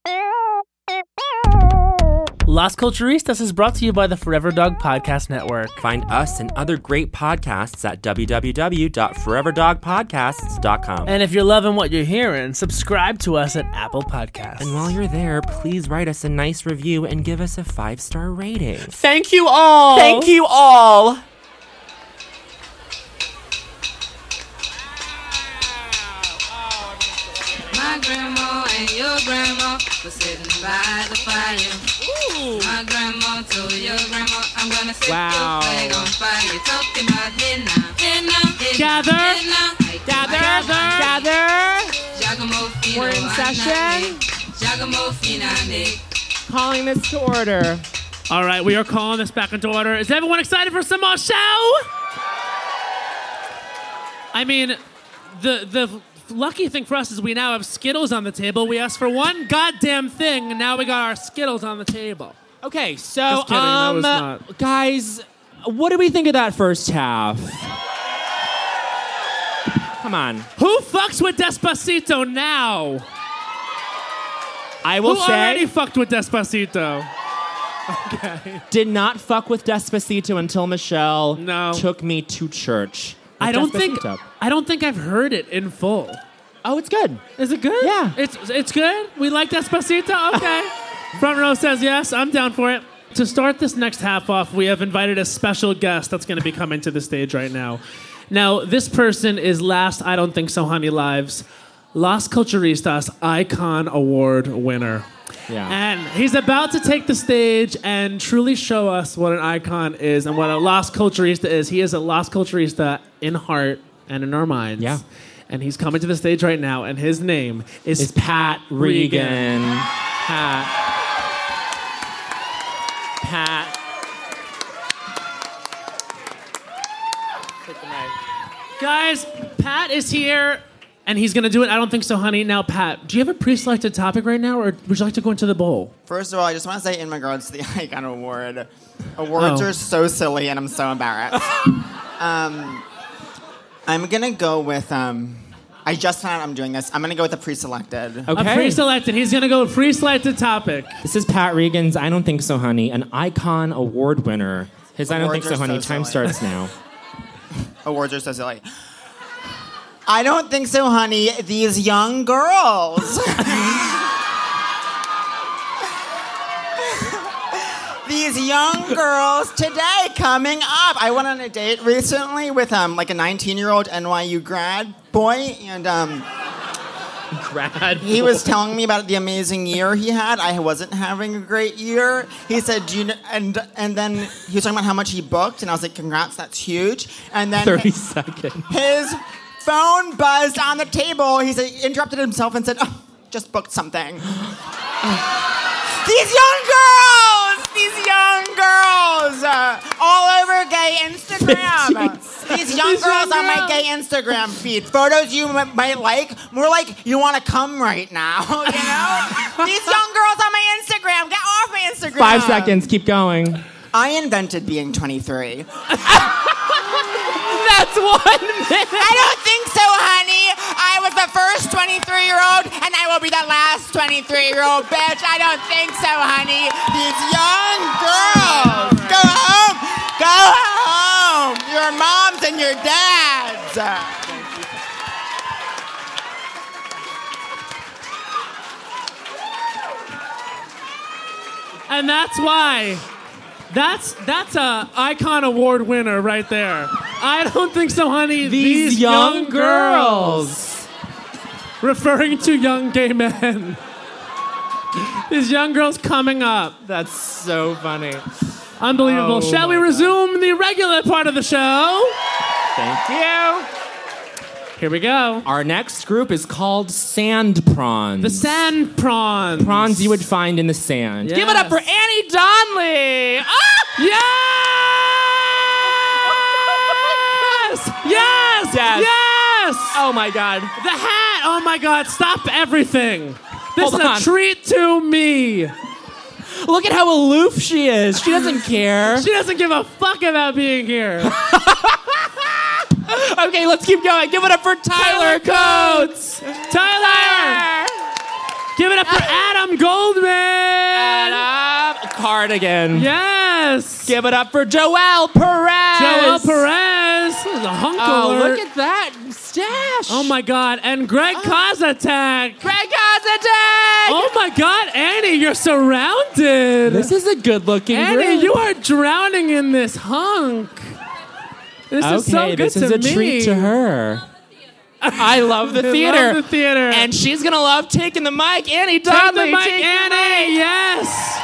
Las Culturistas is brought to you by the Forever Dog Podcast Network. Find us and other great podcasts at www.foreverdogpodcasts.com. And if you're loving what you're hearing, subscribe to us at Apple Podcasts. And while you're there, please write us a nice review and give us a 5-star rating. Thank you all! Thank you all! My grandma and your grandma were sitting by the fire. Ooh. My grandma told your grandma, I'm gonna set your flag on fire. Talking about hey now, Gather. We're in session. Calling this to order. All right, we are calling this back into order. Is everyone excited for some more show? I mean, the lucky thing for us is we now have Skittles on the table. We asked for one goddamn thing, and now we got our Skittles on the table. Okay, so, Just kidding, that was not. Guys, what do we think of that first half? Come on. Who fucks with Despacito now? I will Who say, already fucked with Despacito? Okay. did not fuck with Despacito until Michelle No. took me to church. with I don't Despacito. think I've heard it in full. Oh, it's good. Is it good? Yeah. It's good? We like Despacito? Okay. Front row says yes. I'm down for it. To start this next half off, we have invited a special guest that's going to be coming to the stage right now. Now, this person is last I Don't Think So Honey Live's Las Culturistas Icon Award winner. Yeah. And he's about to take the stage and truly show us what an icon is and what a Las Culturista is. He is a Las Culturista in heart and in our minds. Yeah. And he's coming to the stage right now, and his name is Pat Regan. Pat. Take the mic. Guys, Pat is here, and he's going to do it. I Don't Think So, Honey. Now, Pat, do you have a pre-selected topic right now, or would you like to go into the bowl? First of all, I just want to say in regards to the Icon Award, awards are so silly and I'm so embarrassed. I'm going to go with, I just found out I'm doing this. I'm going to go with a pre-selected. Okay. A pre-selected. He's going to go with pre-selected topic. This is Pat Regan's I Don't Think So Honey, an Icon Award winner. His I Don't Think Awards So are Honey so time silly. starts now. Awards are so silly. I don't think so, honey. These young girls. These young girls today coming up. I went on a date recently with like a 19-year-old NYU grad boy, and Grad. he was telling me about the amazing year he had. I wasn't having a great year. He said, "Do you know?" And then he was talking about how much he booked, and I was like, "Congrats, that's huge." And then 30 seconds. his phone buzzed on the table. He said, interrupted himself and said, "Oh, just booked something." These young girls, all over gay Instagram. These young girls on my gay Instagram feed. Photos you might like, more like you want to come right now, you know? These young girls on my Instagram, get off my Instagram. 5 seconds, keep going. I invented being 23. That's 1 minute. I don't think so, honey. I was the first 23-year-old, and I will be the last 23-year-old bitch. I don't think so, honey. These young girls. Go home. Go home. Your moms and your dads. And that's why. That's a Icon Award winner right there. I Don't Think So, Honey. These young girls. Referring to young gay men. These young girls coming up. That's so funny. Unbelievable. Oh Shall we my resume the regular part of the show? Thank you. Here we go. Our next group is called Sand Prawns. The sand prawns. Prawns you would find in the sand. Yes. Give it up for Annie Donnelly. Ah! Yes! Yes! Yes. Yes! Oh my God. The hat! Oh my God, stop everything. This Hold is on. a treat to me. Look at how aloof she is. She doesn't care. She doesn't give a fuck about being here. Okay, let's keep going. Give it up for Tyler Coates. Tyler! Give it up for Adam Goldman. Adam Cardigan. Yes. Give it up for Joel Perez. Joel Perez. The hunk alert. Look at that stash. Oh my God. And Greg Kozatek. Greg Kozatek. Oh my God, Annie, you're surrounded. This is a good-looking Annie, group. you are drowning in this hunk. This is so good this is to a me. treat to her. I love the theater. I love the theater. And she's going to love taking the mic. Annie Take Donnelly. the mic, Annie. Yes.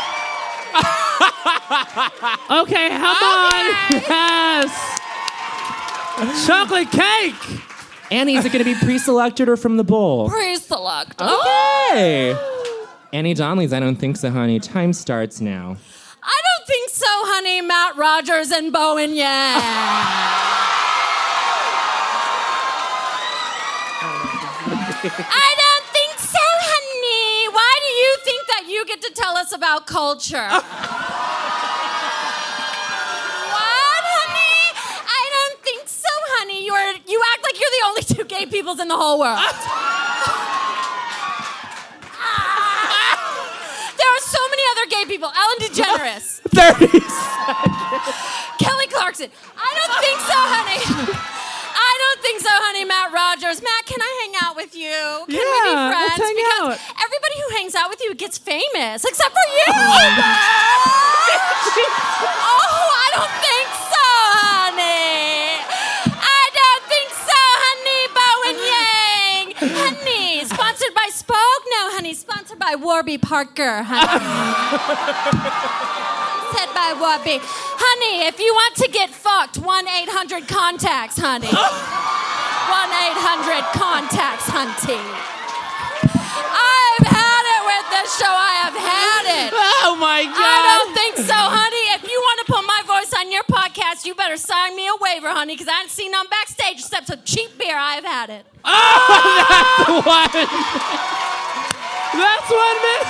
Okay, come on. Yes. Chocolate cake. Annie, is it going to be pre-selected or from the bowl? Pre-select. Okay. Annie Donnelly's I Don't Think So, Honey. Time starts now. I don't think so, honey. Matt Rogers and Bowen Yang. I don't think so, honey. Why do you think that you get to tell us about culture? What, honey? I don't think so, honey. You act like you're the only two gay peoples in the whole world. There are so many other gay people. Ellen DeGeneres. 30 Kelly Clarkson. I don't think so, honey. I don't think so, honey. Matt Rogers. Matt, can I hang out with you? Can we be friends? let's hang because out. everybody who hangs out with you gets famous, except for you. Oh, I don't think so, honey. I don't think so, honey. Bowen Yang. Honey, sponsored by Spoke? No, honey. Sponsored by Warby Parker, honey. Said by Warby. Honey, if you want to get fucked, 1-800-CONTACTS, honey. 1-800-CONTACTS, hunty. I've had it with this show. I have had it. Oh, my God. I don't think so, honey. If you want to put my voice on your podcast, you better sign me a waiver, honey, because I haven't seen none backstage except some cheap beer. I've had it. What? That's 1 minute.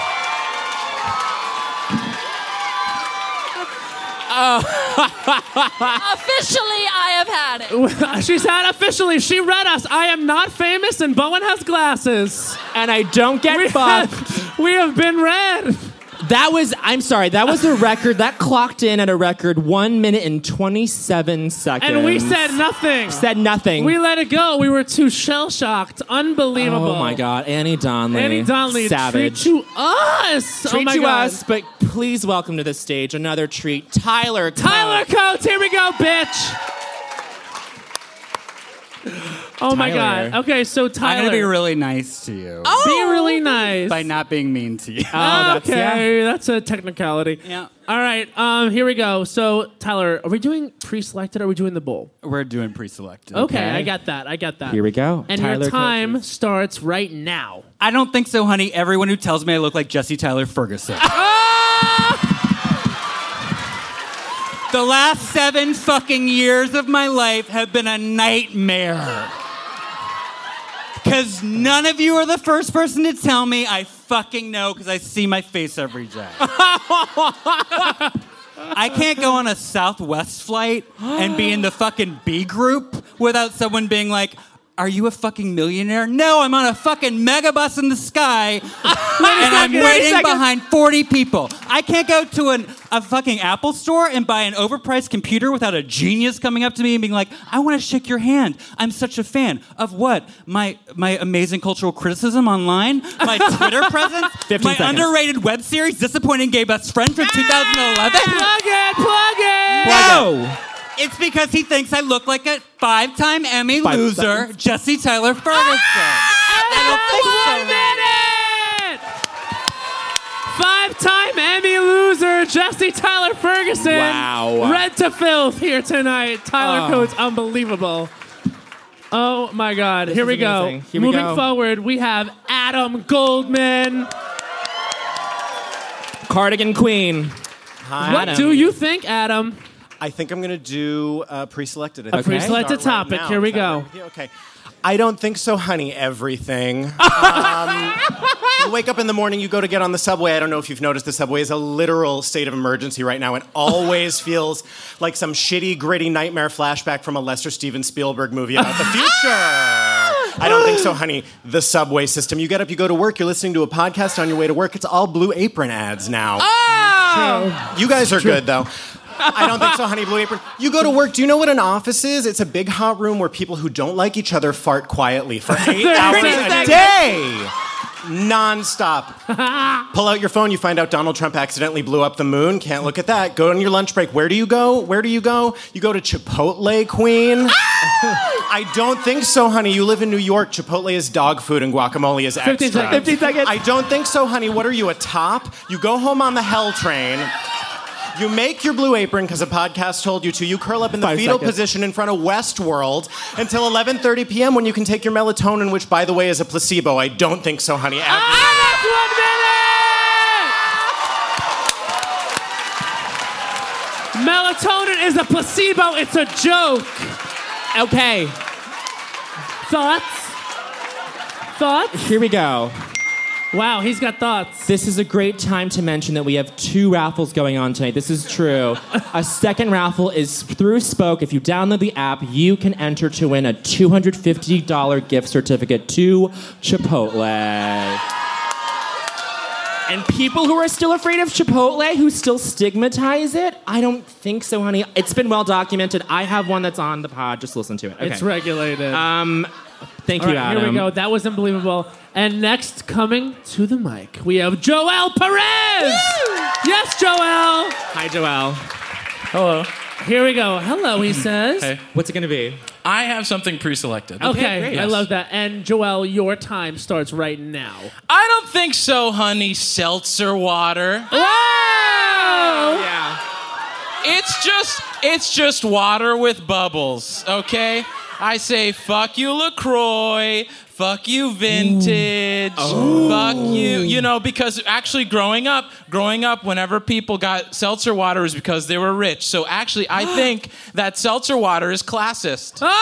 Officially, I have had it. She's had officially. She read us. I am not famous and Bowen has glasses. And I don't get fucked. We have been read. That was a record. That clocked in at a record 1 minute and 27 seconds. And we said nothing. Said nothing. We let it go. We were too shell-shocked. Unbelievable. Oh, my God. Annie Donnelly. Annie Donnelly, Savage. treat to us. Treat oh my to God. us, but please welcome to the stage another treat, Tyler Coates. Tyler Coates, here we go, bitch. Oh my Tyler. God. Okay, so Tyler. I'm going to be really nice to you. Be really nice. By not being mean to you. That's a technicality. Yeah. All right, here we go. So, Tyler, are we doing pre-selected or are we doing the bowl? We're doing pre-selected. Okay, I got that. Here we go. And Tyler your time Coates. starts right now. I don't think so, honey. Everyone who tells me I look like Jesse Tyler Ferguson. The last 7 fucking years of my life have been a nightmare. Because none of you are the first person to tell me I fucking know because I see my face every day. I can't go on a Southwest flight and be in the fucking B group without someone being like, are you a fucking millionaire? No, I'm on a fucking megabus in the sky and I'm waiting behind 40 people. I can't go to a fucking Apple store and buy an overpriced computer without a genius coming up to me and being like, I want to shake your hand. I'm such a fan of what? My amazing cultural criticism online? My Twitter presence? 15 my seconds. underrated web series, Disappointing Gay Best Friend from 2011? Plug it! Whoa! It's because he thinks I look like a 5-time Emmy loser, Jesse Tyler Ferguson. I don't think so. 5-time Emmy loser, Jesse Tyler Ferguson. Wow. Red to filth here tonight. Tyler Coates, unbelievable. Oh my God. Here we go. amazing. Here we Moving go. forward, we have Adam Goldman. Cardigan Queen. What do you think, Adam? I think I'm going to do pre-selected. A pre-selected Start topic. now. Here we Is that go. right with you? Okay. I don't think so, honey. Everything. You wake up in the morning, you go to get on the subway. I don't know if you've noticed, the subway is a literal state of emergency right now and always feels like some shitty, gritty nightmare flashback from a Lester Steven Spielberg movie about the future. I don't think so, honey. The subway system. You get up, you go to work, you're listening to a podcast on your way to work. It's all Blue Apron ads now. Oh! You guys are good, though. I don't think so, honey, Blue Apron. You go to work. Do you know what an office is? It's a big hot room where people who don't like each other fart quietly for 8 hours a day. Non-stop. Pull out your phone, you find out Donald Trump accidentally blew up the moon. Can't look at that. Go on your lunch break. Where do you go? Where do you go? You go to Chipotle, Queen. I don't think so, honey. You live in New York. Chipotle is dog food and guacamole is extra. 15 seconds. I don't think so, honey. What are you, a top? You go home on the hell train. You make your Blue Apron because a podcast told you to. You curl up in the 5 fetal seconds. position in front of Westworld until 11:30 p.m. when you can take your melatonin, which, by the way, is a placebo. I don't think so, honey. That's 1 minute! Melatonin is a placebo. It's a joke. Okay, Thoughts? here we go. Wow, he's got thoughts. This is a great time to mention that we have 2 raffles going on tonight. This is true. A second raffle is through Spoke. If you download the app, you can enter to win a $250 gift certificate to Chipotle. And people who are still afraid of Chipotle, who still stigmatize it, I don't think so, honey. It's been well documented. I have one that's on the pod. Just listen to it. Okay. It's regulated. Thank All you, right, Adam. here we go. That was unbelievable. And next, coming to the mic, we have Joel Perez. Yes, Joel. Hi, Joel. Hello. Here we go. Hello, he says. Hey. What's it going to be? I have something pre-selected. Okay, great. I love that. And Joel, your time starts right now. I don't think so, honey. Seltzer water. Whoa! Yeah. It's just water with bubbles, okay? I say fuck you LaCroix, fuck you vintage, fuck you, because actually growing up, whenever people got seltzer water is because they were rich. So actually, I think that seltzer water is classist. Oh!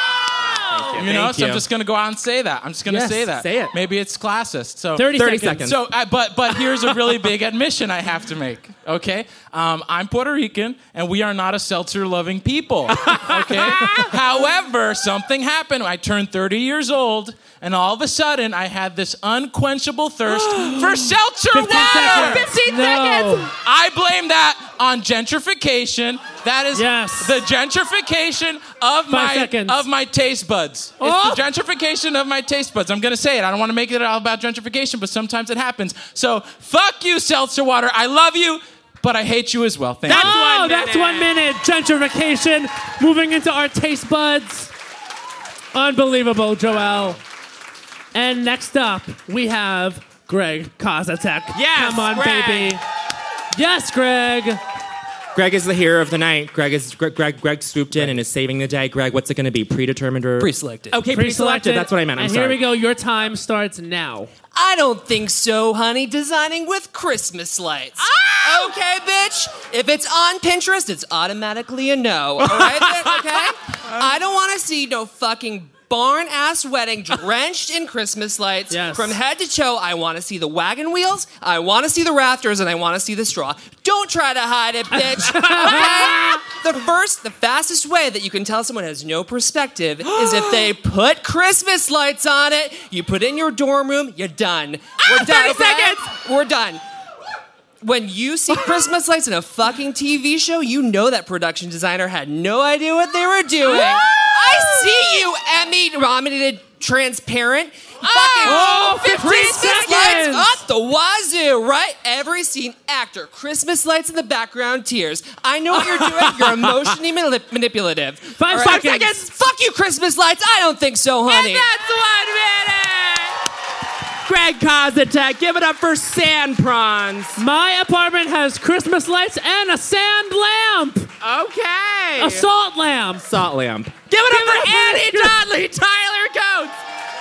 Thank So I'm you. just going to go out and say that. I'm just going to Yes, say that. say it. Maybe it's classist. So 30 seconds. So, but here's a really big admission I have to make. Okay, I'm Puerto Rican, and we are not a seltzer-loving people. Okay. However, something happened. I turned 30 years old, and all of a sudden, I had this unquenchable thirst for seltzer 15 water. seconds. 15 No. seconds. I blame that on gentrification. That is Yes. the gentrification of 5 seconds. my taste buds. Oh. It's the gentrification of my taste buds. I'm gonna say it. I don't want to make it all about gentrification, but sometimes it happens. So fuck you, seltzer water. I love you, but I hate you as well. Thank you. That's 1 minute. Gentrification. Moving into our taste buds. Unbelievable, Joel. And next up, we have Greg Kozatek. Yes, Come on, Greg. baby. Yes, Greg. Greg is the hero of the night. Greg swooped in and is saving the day. Greg, what's it going to be? Predetermined or Pre-selected. Okay, pre-selected. That's what I meant. I'm and sorry. here we go. Your time starts now. I don't think so, honey. Designing with Christmas lights. Okay, bitch. If it's on Pinterest, it's automatically a no. All right, bitch? Okay? I don't want to see no fucking barn-ass wedding drenched in Christmas lights. Yes. From head to toe, I want to see the wagon wheels, I want to see the rafters, and I want to see the straw. Don't try to hide it, bitch. Okay? The fastest way that you can tell someone has no perspective is if they put Christmas lights on it. You put it in your dorm room, you're done. We're done. 30 seconds. We're done. When you see Christmas lights in a fucking TV show, you know that production designer had no idea what they were doing. I see you, Emmy-nominated transparent. Fucking 15 Christmas seconds. lights up the wazoo, right? Every scene, actor, Christmas lights in the background, tears. I know what you're doing. You're emotionally manipulative. 5 All right? seconds. Fuck you, Christmas lights. I don't think so, honey. That's 1 minute. Greg Kozatek, give it up for sand prawns. My apartment has Christmas lights and a sand lamp. Okay. A salt lamp. Salt lamp. Give it up for Annie Dudley, Tyler Coates,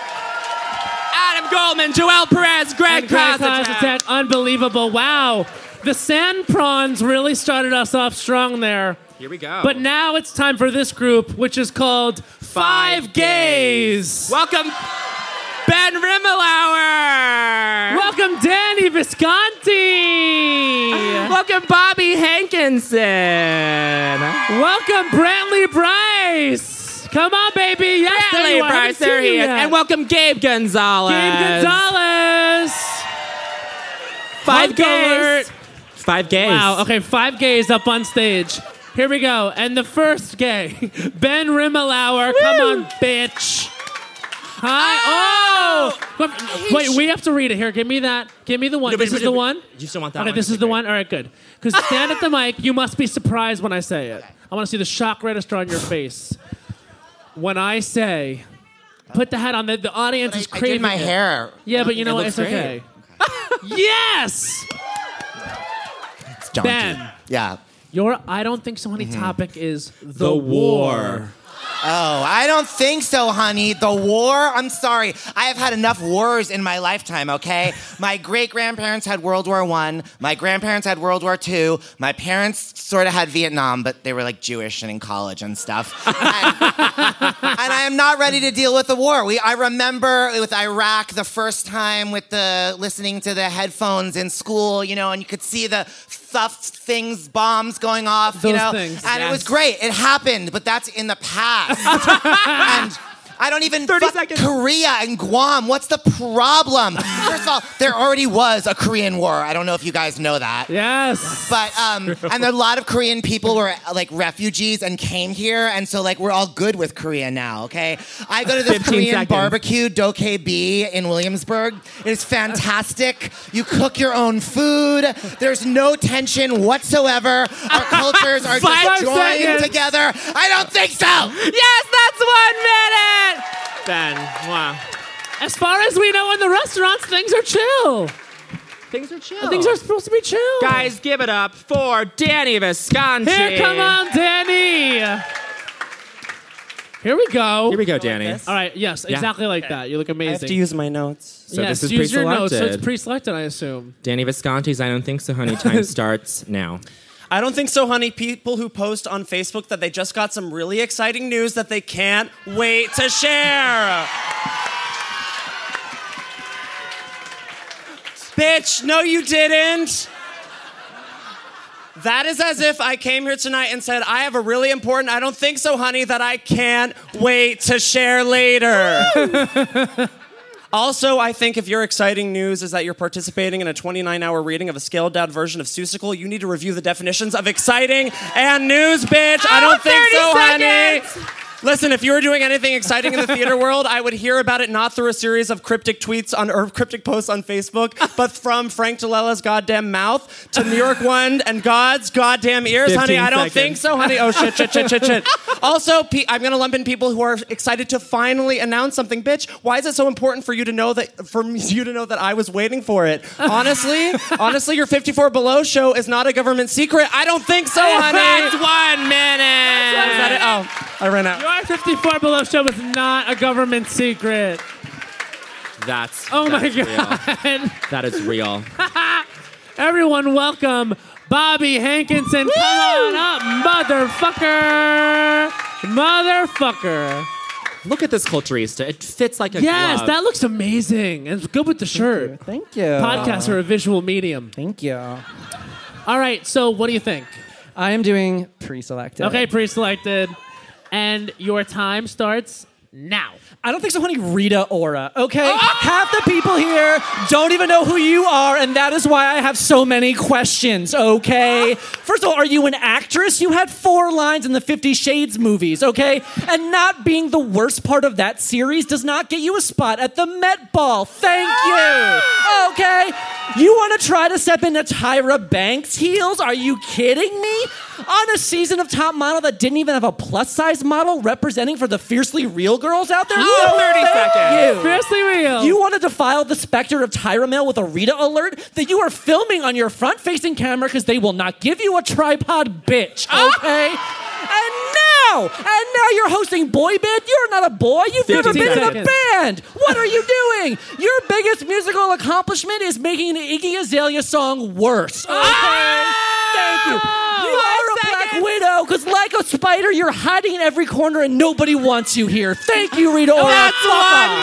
Adam Goldman, Joel Perez, Greg Kozatek. Kozatek. Unbelievable. Wow. The sand prawns really started us off strong there. Here we go. But now it's time for this group, which is called Five Gays. Welcome, Ben Rimmelauer. Welcome, Danny Visconti. Welcome, Bobby Hankinson. Welcome, Brantley Bryce. Come on, baby. Yes, there Really, you are. I Bryce, haven't there seen he you is. yet. And welcome Gabe Gonzalez. Gabe Gonzalez. 5 Hug alert. gays. 5 gays. Wow. Okay, 5 gays up on stage. Here we go. And the first gay, Ben Rimmelauer. Come on, bitch. Hi. Oh! Wait, we have to read it. Here, give me that. Give me the one. This is the one? You still want that Okay, one? this is the one? All right, good. Because stand at the mic. You must be surprised when I say it. I want to see the shock register on your face. When I say, put the hat on, the audience is I craving did my it. hair. Yeah, but you know what? looks It's great. okay. Yes! It's jaunty. Ben. Yeah. Your I don't think so, honey topic is The war. Oh, I don't think so, honey. The war? I'm sorry. I have had enough wars in my lifetime, okay? My great-grandparents had World War I. My grandparents had World War II. My parents sort of had Vietnam, but they were like Jewish and in college and stuff. And I am not ready to deal with the war. I remember with Iraq the first time with the listening to the headphones in school, you know, and you could see the things, bombs going off, you Those know? things, And yes. it was great. It happened, but that's in the past. And I don't even 30 fuck seconds. Korea and Guam. What's the problem? First of all, there already was a Korean War. I don't know if you guys know that. Yes. But and a lot of Korean people were like refugees and came here, and so like we're all good with Korea now. Okay, I go to this 15 Korean seconds. barbecue, Dokkae B in Williamsburg. It is fantastic. You cook your own food. There's no tension whatsoever. Our cultures are 5 just joined seconds. together. I don't think so. Yes, that's 1 minute. Ben, wow. As far as we know in the restaurants, things are chill. Things are chill. Things are supposed to be chill. Guys, give it up for Danny Visconti. Here, come on, Danny. Here we go. Here we go, Danny. All right, yes, exactly like that. You look amazing. I have to use my notes. So yes, this is use your notes. So pre-selected. it's pre-selected, I assume. Danny Visconti's I Don't Think So, Honey time starts now. I don't think so, honey. People who post on Facebook that they just got some really exciting news that they can't wait to share. Bitch, no you didn't. That is as if I came here tonight and said, I have a really important, I don't think so, honey, that I can't wait to share later. Also, I think if your exciting news is that you're participating in a 29-hour reading of a scaled-down version of Seussical, you need to review the definitions of exciting and news, bitch. I don't think so, honey. Listen, if you were doing anything exciting in the theater world, I would hear about it not through a series of cryptic tweets or cryptic posts on Facebook, but from Frank DeLella's goddamn mouth to New York One and God's goddamn ears, 15 honey. I don't seconds. think so, honey. Oh, shit. Also, I'm going to lump in people who are excited to finally announce something, bitch. Why is it so important for you to know that I was waiting for it? Honestly, your 54 Below show is not a government secret. I don't think so, honey. That's 1 minute. Is that it? Oh, I ran out. Your 54 Below show is not a government secret. That's Oh my that's real. God. That is real. Everyone, welcome Bobby Hankinson. Come on up, motherfucker. Look at this culturista. It fits like a Yes, glove. that looks amazing. And it's good with the shirt. Thank you. Podcasts are a visual medium. Thank you. All right, so what do you think? I am doing pre-selected. Okay, pre-selected. And your time starts now. I don't think so, honey. Rita Ora. Okay, half the people here don't even know who you are, and that is why I have so many questions. Okay, first of all, are you an actress? You had 4 lines in the 50 Shades movies. Okay, and not being the worst part of that series does not get you a spot at the Met Ball. Thank you. Okay, you want to try to step into Tyra Banks' heels? Are you kidding me? On a season of Top Model that didn't even have a plus-size model representing for the fiercely real girls out there? No, 30 thank seconds. you. Fiercely real. You want to defile the specter of Tyra Mail with a Rita alert that you are filming on your front-facing camera because they will not give you a tripod, bitch, okay? And now you're hosting Boy Band? You're not a boy. You've never 15 been in a seconds. band. What are you doing? Your biggest musical accomplishment is making an Iggy Azalea song worse, okay? Thank you. You are a Black Widow because like a spider, you're hiding in every corner and nobody wants you here. Thank you, Rita Ora. That's Fuck 1 off.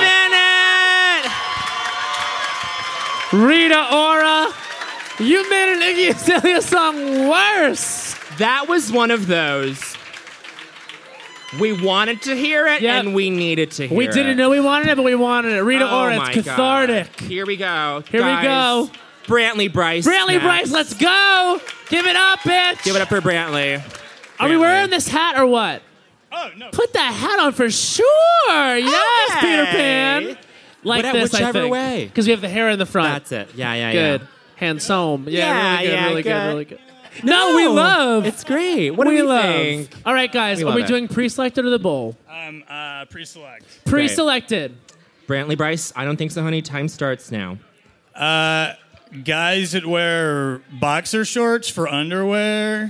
minute. Rita Ora, you made an Iggy Azalea song worse. That was one of those We wanted to hear it, Yep. and we needed to hear it. We didn't know we wanted it, but we wanted it. Rita Ora, it's cathartic. God. Here we go. Here we go. Brantley Bryce. Brantley next. Bryce, let's go. Give it up, bitch. Give it up for Brantley. Are we wearing this hat or what? Oh, no. Put that hat on for sure. Yes, Okay. Peter Pan. Like this, whichever I think. way. Because we have the hair in the front. That's it. Yeah. Good. Handsome. Yeah, really good, yeah, really good. good, really good. No, we love. It's great. What do we we love. think? All right, guys. We Are love we it. doing pre-selected or the bowl? Pre-select. Pre-selected. Brantley Bryce, I don't think so, honey. Time starts now. Guys that wear boxer shorts for underwear.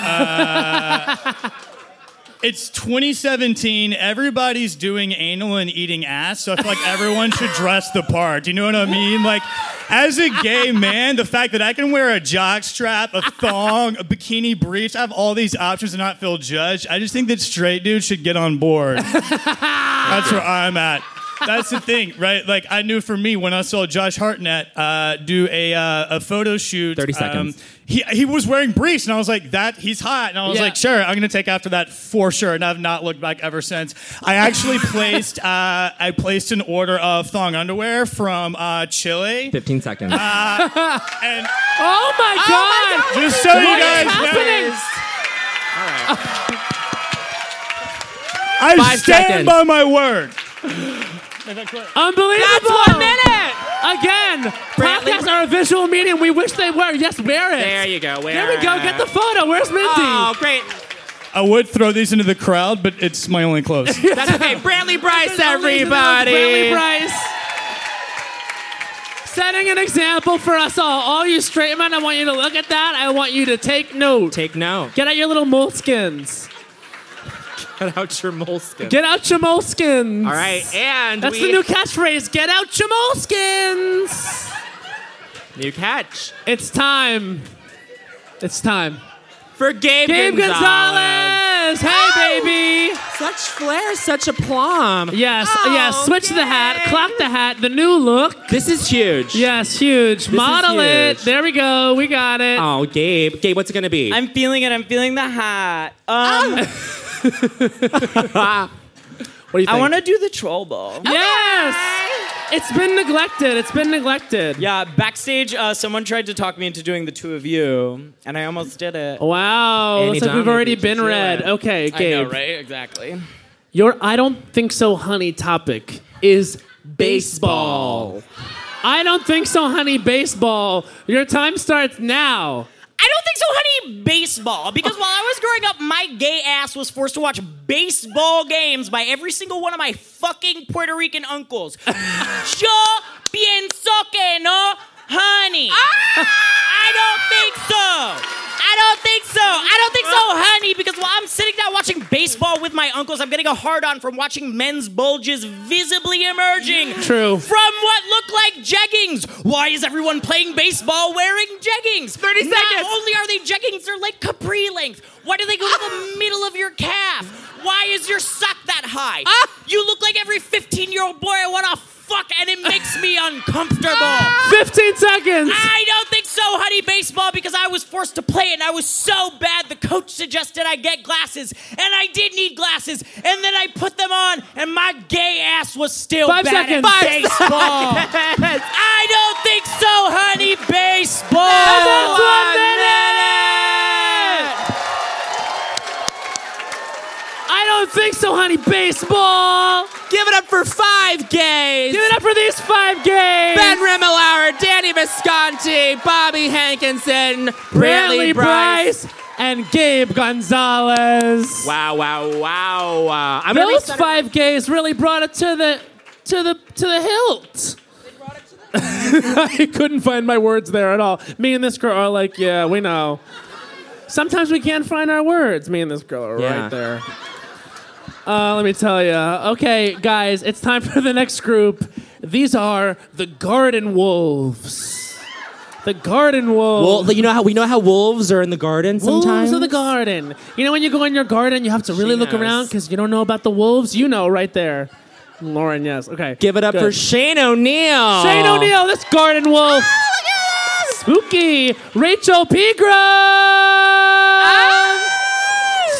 It's 2017. Everybody's doing anal and eating ass, so I feel like everyone should dress the part. Do you know what I mean? Like, as a gay man, the fact that I can wear a jockstrap, a thong, a bikini briefs, I have all these options to not feel judged. I just think that straight dudes should get on board. That's where I'm at. That's the thing, right? Like, I knew for me when I saw Josh Hartnett do a photo shoot. 30 seconds. He was wearing briefs, and I was like, he's hot. And I was Yeah. like, sure, I'm going to take after that for sure. And I've not looked back ever since. I actually placed an order of thong underwear from Chile. 15 seconds. And Oh my God! just so you What is guys happening? know, I 5 stand seconds. by my word. Unbelievable! That's 1 minute! Again, Brantley- podcasts are a visual medium. We wish they were. Yes, wear it. There you go. There we go. Get the photo. Where's Mindy? Oh, great. I would throw these into the crowd, but it's my only clothes. That's okay. Brantley Bryce, everybody. Brantley Bryce. Setting an example for us all. All you straight men, I want you to look at that. I want you to take note. Take note. Get out your little moleskins. Get out your moleskin. Get out your moleskins. All right, and That's the new catchphrase. Get out your moleskins. new catch It's time. It's time. for Gabe Gonzalez. Hey, baby. Such flair, such aplomb. Yes, Oh, yes. Switch the hat. Clock the hat. The new look. This is huge. Yes, huge. Model it. huge. There we go. We got it. Oh, Gabe. Gabe, what's it gonna be? I'm feeling it. I'm feeling the hat. What do you think? I want to do the troll ball. Yes. It's been neglected. It's been neglected. Yeah, backstage, someone tried to talk me into doing the two of you, and I almost did it. Wow. Annie Looks like we've Donnelly already beat been you to read. it. Okay, I Gabe. know, right? Exactly. Your I don't think so, honey topic is baseball. I don't think so, honey, baseball. Your time starts now. I don't think so, honey, baseball. Because while I was growing up, my gay ass was forced to watch baseball games by every single one of my fucking Puerto Rican uncles. Yo pienso que no, honey. I don't think so. I don't think so. I don't think so, honey, because while I'm sitting down watching baseball with my uncles, I'm getting a hard-on from watching men's bulges visibly emerging. True. From what look like jeggings. Why is everyone playing baseball wearing jeggings? 30 seconds. Not only are they jeggings, they're like capri length. Why do they go to the middle of your calf? Why is your sock that high? You look like every 15-year-old boy I want to fuck, and it makes me uncomfortable. 15 seconds. I don't think so, honey, baseball, because I was forced to play it, and I was so bad the coach suggested I get glasses, and I did need glasses, and then I put them on, and my gay ass was still 5 bad seconds. at baseball. I don't think so, honey, baseball. That's 1 minute. I don't think so, honey, baseball. Give it up for 5 gays. Give it up for these 5 gays. Ben Rimmelauer, Danny Visconti, Bobby Hankinson, Brantley Bryce, and Gabe Gonzalez. Wow. I'm gonna Those reset 5 gays really brought it to the hilt. I couldn't find my words there at all. Me and this girl are like, yeah, we know. Sometimes we can't find our words. Me and this girl are Yeah. right there. Let me tell you. Okay, guys, it's time for the next group. These are the Garden Wolves. The Garden Wolves. Well, you know how wolves are in the garden sometimes? Wolves of the garden. You know when you go in your garden, you have to really look knows. around because you don't know about the wolves. You know right there. Lauren, yes. Okay. Give it up Good. for Shane O'Neill. Shane O'Neill, this garden wolf. Spooky. Rachel Pegram.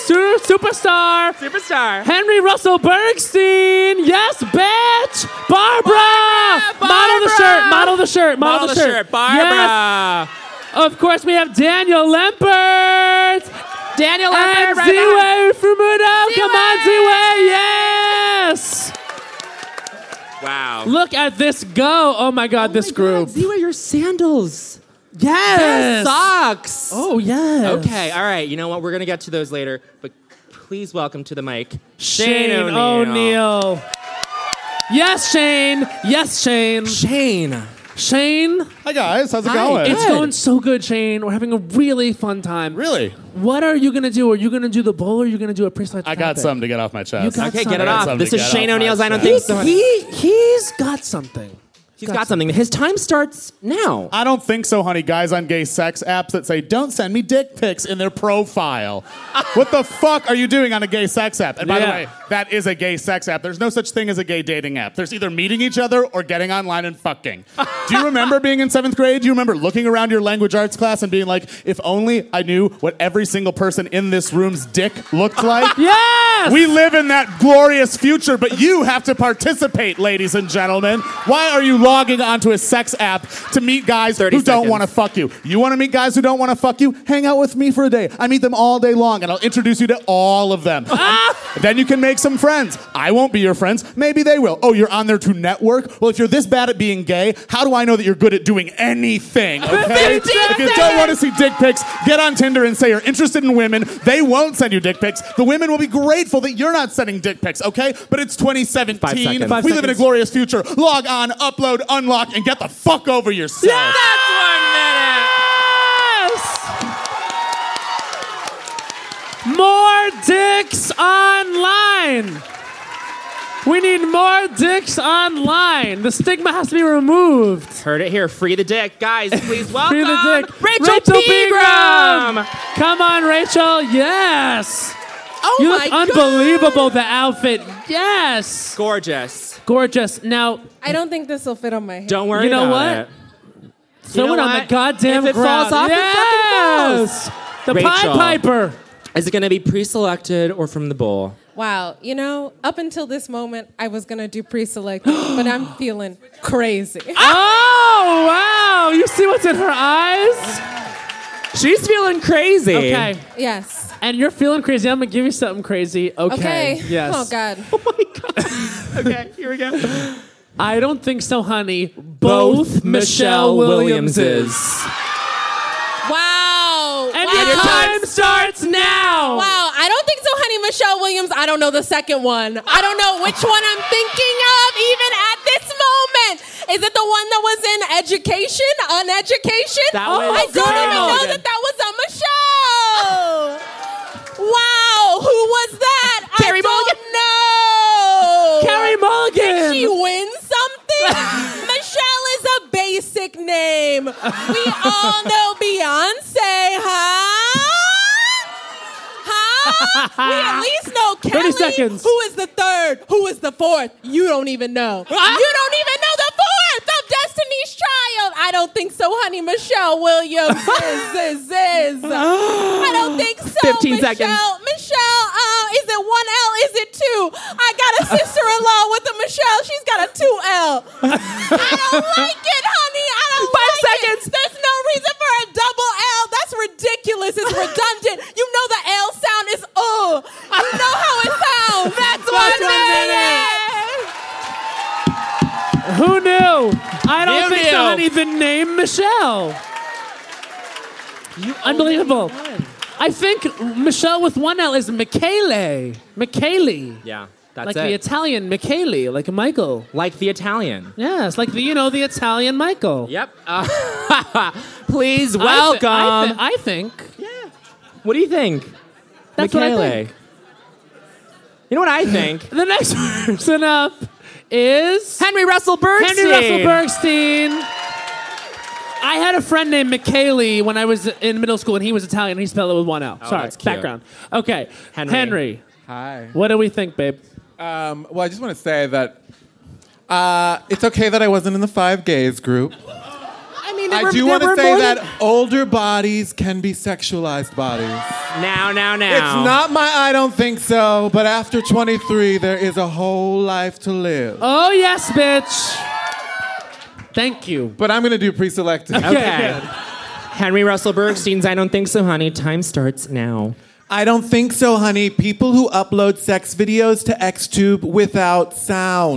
Superstar. Superstar. Henry Russell Bergstein. Yes, bitch. Barbara. Model the shirt. Model the shirt. Model the shirt. Barbara. Yes. Of course, we have Daniel Lempert. Daniel And Lempert. Ziwe Fumudo. Come on, Ziwe. Yes. Wow. Look at this go. Oh my God, this group. Ziwe, your sandals. Yes. That sucks. Oh, yes. Okay, all right. You know what? We're going to get to those later. But please welcome to the mic, Shane O'Neill. Yes, Shane. Yes, Shane. Shane. Hi, guys. How's it going? It's going so good, Shane. We're having a really fun time. Really? What are you going to do? Are you going to do the bowl or are you going to do a pre-select I got topic? something to get off my chest. You got Okay, something. get it off. something This to is get Shane off my O'Neill's I Don't chest. Think So. He's got something. He's got something. His time starts now. I don't think so, honey. Guys on gay sex apps that say, don't send me dick pics in their profile. What the fuck are you doing on a gay sex app? And by the way, that is a gay sex app. There's no such thing as a gay dating app. There's either meeting each other or getting online and fucking. Do you remember being in 7th grade? Do you remember looking around your language arts class and being like, if only I knew what every single person in this room's dick looked like? Yes! We live in that glorious future, but you have to participate, ladies and gentlemen. Why are you logging onto a sex app to meet guys who don't want to fuck you? You want to meet guys who don't want to fuck you? Hang out with me for a day. I meet them all day long, and I'll introduce you to all of them. Then you can make some friends. I won't be your friends. Maybe they will. Oh, you're on there to network? Well, if you're this bad at being gay, how do I know that you're good at doing anything, okay? If you don't want to see dick pics, get on Tinder and say you're interested in women. They won't send you dick pics. The women will be grateful that you're not sending dick pics, okay? But it's 2017. 5 seconds. We live in a glorious future. Log on, upload, unlock, and get the fuck over yourself. That's 1 minute. More dicks online. We need more dicks online. The stigma has to be removed. Heard it here. Free the dick. Guys, please welcome Free the dick. Rachel Pegram. Come on, Rachel. Yes. Oh you my look unbelievable, the outfit. Yes. Gorgeous. Gorgeous. Now, I don't think this will fit on my head. Don't worry you know about what? it. Throw it on the goddamn If it ground. falls off, yes. it fucking falls. The Rachel, Pied Piper. Is it going to be pre-selected or from the bowl? Wow, you know, up until this moment, I was gonna do pre-select, but I'm feeling crazy. Oh, wow. You see what's in her eyes? She's feeling crazy. Okay. Yes. And you're feeling crazy. I'm going to give you something crazy. Okay. Yes. Oh, God. Okay, here we go. I don't think so, honey. Both Michelle Williamses. Wow. And wow. your time starts now. Wow, I don't think so, honey. Michelle Williams, I don't know the second one. I don't know which one I'm thinking of even at this moment. Is it the one that was in education, uneducation? That was I don't even know good. that was a Michelle. Wow, who was that? Carrie I don't Mulligan. know. Carrie Mulligan. Did she win something? Michelle is a basic name. We all know Beyonce, huh? We at least know 30 Kelly. seconds. Who is the third? Who is the fourth? You don't even know. You don't even know the fourth of Destiny's Child. I don't think so, honey. Michelle Williams is. I don't think so. 15 Michelle. seconds. Michelle, is it 1L? Is it 2? I got a sister-in-law with a Michelle. She's got a 2L. I don't like it, honey. I don't 5 like seconds. it. There's no reason for a double L. That's ridiculous. It's redundant. You know the L sound is You know how it sounds. That's 1 minute. Who knew? I don't You think so, knew. honey. The name Michelle. Unbelievable. I think Michelle with 1L is Michele. Michele. Yeah, that's Like it. the Italian Michele, like Michael. Like the Italian. Yes, like the Italian Michael. Yep. Please welcome. I think. What do you think? That's what I Michele. think. You know what I think? The next person up is Henry Russell Bergstein. Henry Russell Bergstein. I had a friend named Michele when I was in middle school, and he was Italian. He spelled it with 1L. Oh, Sorry, that's cute. background. Okay, Henry. Hi. What do we think, babe? Well, I just want to say that it's okay that I wasn't in the 5 gays group. I mean, I do want to say that older bodies can be sexualized bodies. Now. It's not my I don't think so, but after 23, there is a whole life to live. Oh, yes, bitch. Thank you. But I'm going to do pre-selected. Okay. Henry Russell Bergstein's I Don't Think So, Honey. Time starts now. I don't think so, honey. People who upload sex videos to XTube without sound.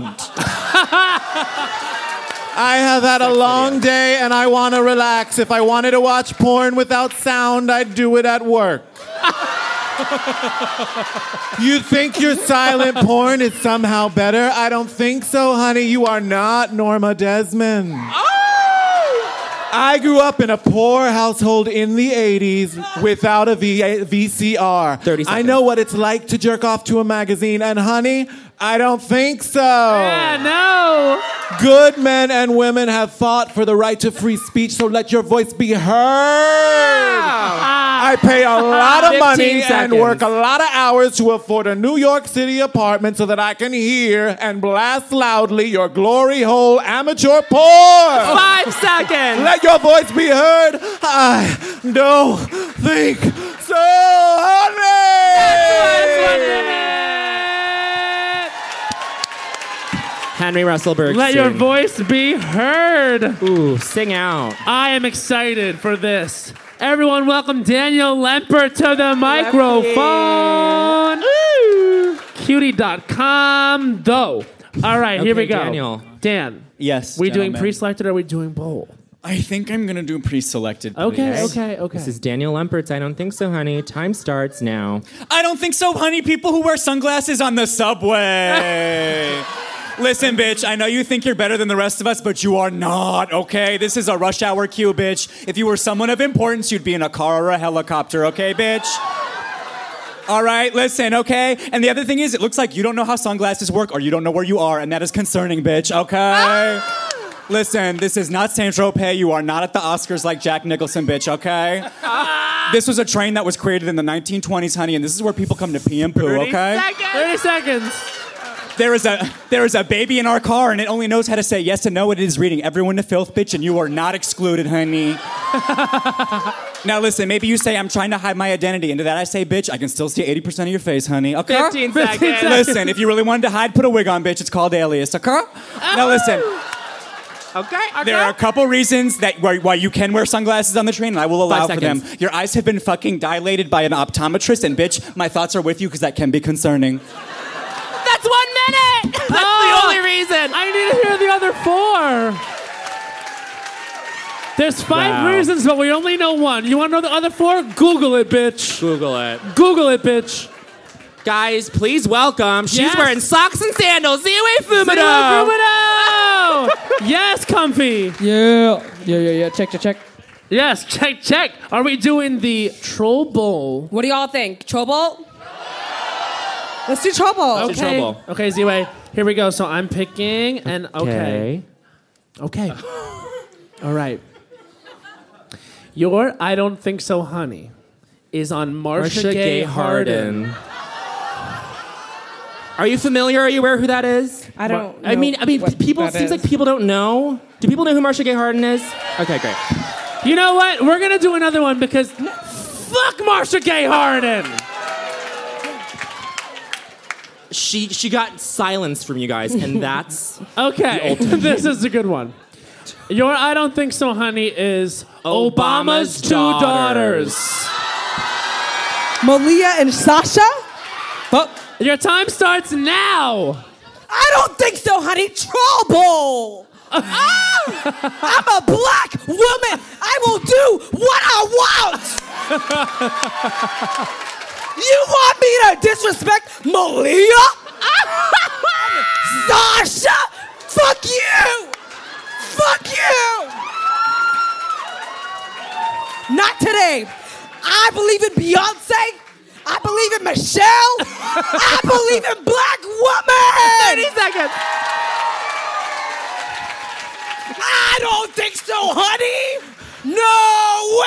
I have had a long day and I want to relax. If I wanted to watch porn without sound, I'd do it at work. You think your silent porn is somehow better? I don't think so, honey. You are not Norma Desmond. I grew up in a poor household in the 80s without a VCR. 30 seconds. I know what it's like to jerk off to a magazine, and honey, I don't think so. Yeah, no. Good men and women have fought for the right to free speech, so let your voice be heard. I pay a lot of money and work a lot of hours to afford a New York City apartment so that I can hear and blast loudly your glory hole amateur porn. 5 seconds. Let your voice be heard. I don't think so, honey. Henry Russell Bergstein. Let your voice be heard. Ooh, sing out. I am excited for this. Everyone, welcome Daniel Lempert to the microphone. Cutie.com, though. All right, here we go. Daniel. Dan. Yes. We doing gentlemen. pre-selected or are we doing bowl? I think I'm gonna do pre-selected. Okay, please. okay. This is Daniel Lempert's I Don't Think So, Honey. Time starts now. I don't think so, honey. People who wear sunglasses on the subway. Listen, bitch, I know you think you're better than the rest of us, but you are not, okay? This is a rush hour queue, bitch. If you were someone of importance, you'd be in a car or a helicopter, okay, bitch? All right, listen, okay? And the other thing is, it looks like you don't know how sunglasses work or you don't know where you are, and that is concerning, bitch, okay? Listen, this is not Saint-Tropez. You are not at the Oscars like Jack Nicholson, bitch, okay? This was a train that was created in the 1920s, honey, and this is where people come to pee and poo, okay? 30 seconds. There is a baby in our car, and it only knows how to say yes and no, and it is reading everyone to filth, bitch, and you are not excluded, honey. Now listen, maybe you say I'm trying to hide my identity, and to that I say, bitch, I can still see 80% of your face, honey. Okay? 15 seconds. Listen, if you really wanted to hide, put a wig on, bitch. It's called Alias, okay? Now listen. Okay. There are a couple reasons that why you can wear sunglasses on the train, and I will allow 5 for them. seconds. Your eyes have been fucking dilated by an optometrist, and bitch, my thoughts are with you because that can be concerning. That's 1 minute. That's the only reason. I need to hear the other 4. There's 5 reasons, but we only know 1. You want to know the other 4? Google it, bitch. Google it. Google it, bitch. Guys, please welcome. She's Yes. wearing socks and sandals. Ziwe Fumito. Yes, comfy. Yeah. Check. Yes, check. Are we doing the Troll Bowl? What do y'all think? Trouble? Let's do trouble. Let's do Trouble. Okay, Z-Way. Here we go. So I'm picking and okay. All right. Your I Don't Think So, Honey is on Marcia Gay Harden. Are you familiar? Are you aware who that is? I don't know I mean, what people. that It seems is. like people don't know. Do people know who Marcia Gay Harden is? Okay, great. You know what? We're gonna do another one because fuck Marcia Gay Harden. She got silence from you guys, and that's Okay. This is a good one. Your I Don't Think So, Honey is Obama's 2 daughters. Malia and Sasha? Your time starts now. I don't think so, honey. Trouble. I'm a black woman. I will do what I want. You want me to disrespect Malia? Sasha? Fuck you. Fuck you. Not today. I believe in Beyonce. I believe in Michelle. I believe in black women. 30 seconds. I don't think so, honey. No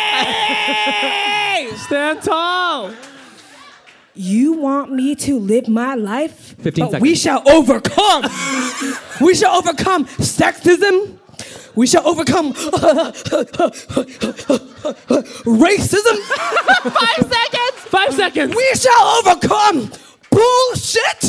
way. Stand tall. You want me to live my life? 15 but seconds. we shall overcome. We shall overcome sexism. We shall overcome racism. 5 seconds. 5 seconds. We shall overcome bullshit.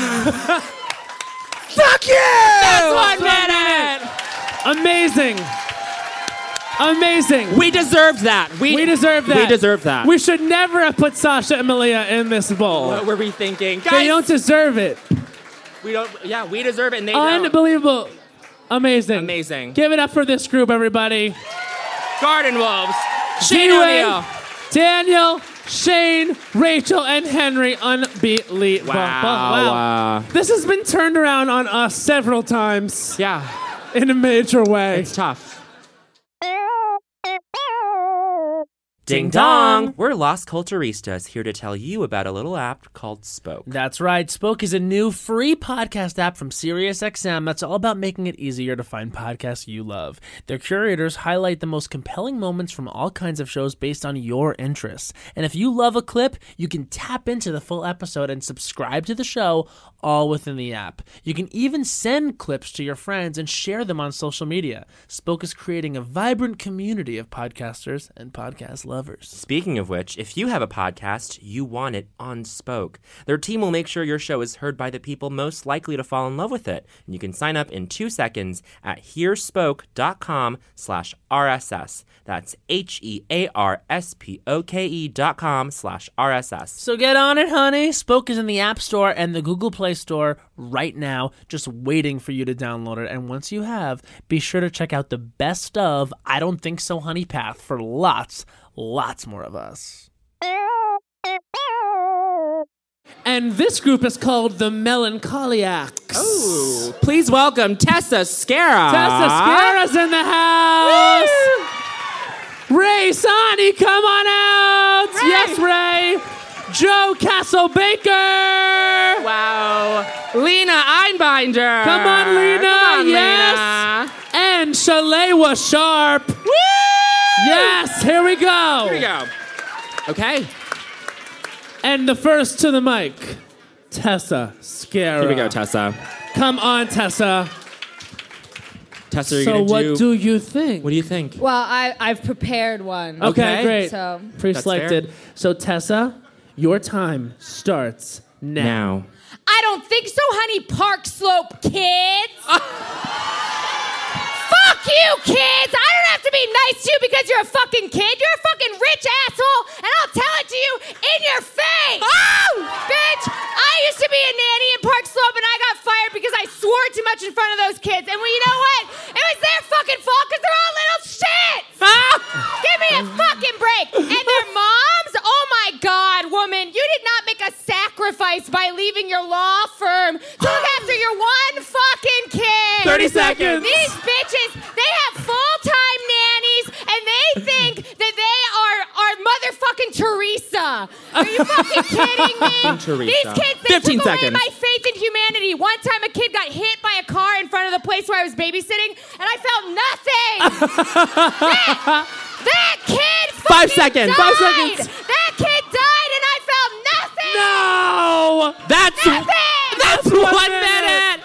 Fuck you! That's 1 minute. Amazing. Amazing. We deserved that. We deserve that. We deserve that. We should never have put Sasha and Malia in this bowl. What were we thinking? They don't deserve it. We don't. Yeah, we deserve it, and they don't. Unbelievable. Amazing. Amazing. Give it up for this group, everybody. Garden Wolves. Shane D-Way, O'Neill. Daniel, Shane, Rachel, and Henry. Unbelievable. Wow. This has been turned around on us several times. Yeah. In a major way. It's tough. Ding dong! We're Las Culturistas here to tell you about a little app called Spoke. That's right. Spoke is a new free podcast app from SiriusXM that's all about making it easier to find podcasts you love. Their curators highlight the most compelling moments from all kinds of shows based on your interests. And if you love a clip, you can tap into the full episode and subscribe to the show all within the app. You can even send clips to your friends and share them on social media. Spoke is creating a vibrant community of podcasters and podcast lovers. Speaking of which, if you have a podcast, you want it on Spoke. Their team will make sure your show is heard by the people most likely to fall in love with it. And you can sign up in 2 seconds at hearspoke.com/RSS. That's HEARSPOKE.com/RSS. So get on it, honey. Spoke is in the App Store and the Google Play Store right now, just waiting for you to download it. And once you have, be sure to check out the best of I Don't Think So Honey Path for lots more of us. And this group is called the Melancholiacs. Oh, please welcome Tessa Scara. Tessa Scara's in the house. Woo! Ray Sani, come on out. Ray. Yes, Ray. Joe Castle-Baker. Wow. Lena Einbinder. Come on, Lena. Come on, yes. Lena. And Shalewa Sharp. Woo! Yes, here we go. Here we go. Okay. And the first to the mic, Tessa Scara. Here we go, Tessa. Come on, Tessa. Tessa, are you so gonna what do you think? What do you think? Well, I've prepared one. Okay, great. So Pre-selected. So Tessa, your time starts now. I don't think so, honey. Park Slope kids. Fuck you, kids! I don't have to be nice to you because you're a fucking kid. You're a fucking rich asshole, and I'll tell it to you in your face! Oh! Bitch, I used to be a nanny in Park Slope, and I got fired because I swore too much in front of those kids. And well, you know what? It was their fucking fault because they're all little shits! Give me a fucking break! And their moms? Oh my God, woman, you did not make a sacrifice by leaving your law firm to look after your one fucking kid! 30 seconds! These bitches, they have full-time nannies, and they think that they are motherfucking Teresa. Are you fucking kidding me? Teresa. These kids, they 15 took away seconds. my faith in humanity. One time a kid got hit by a car in front of the place where I was babysitting, and I felt nothing. that kid fucking 5 seconds. died. 5 seconds. That kid died, and I felt nothing. No! That's 1 minute!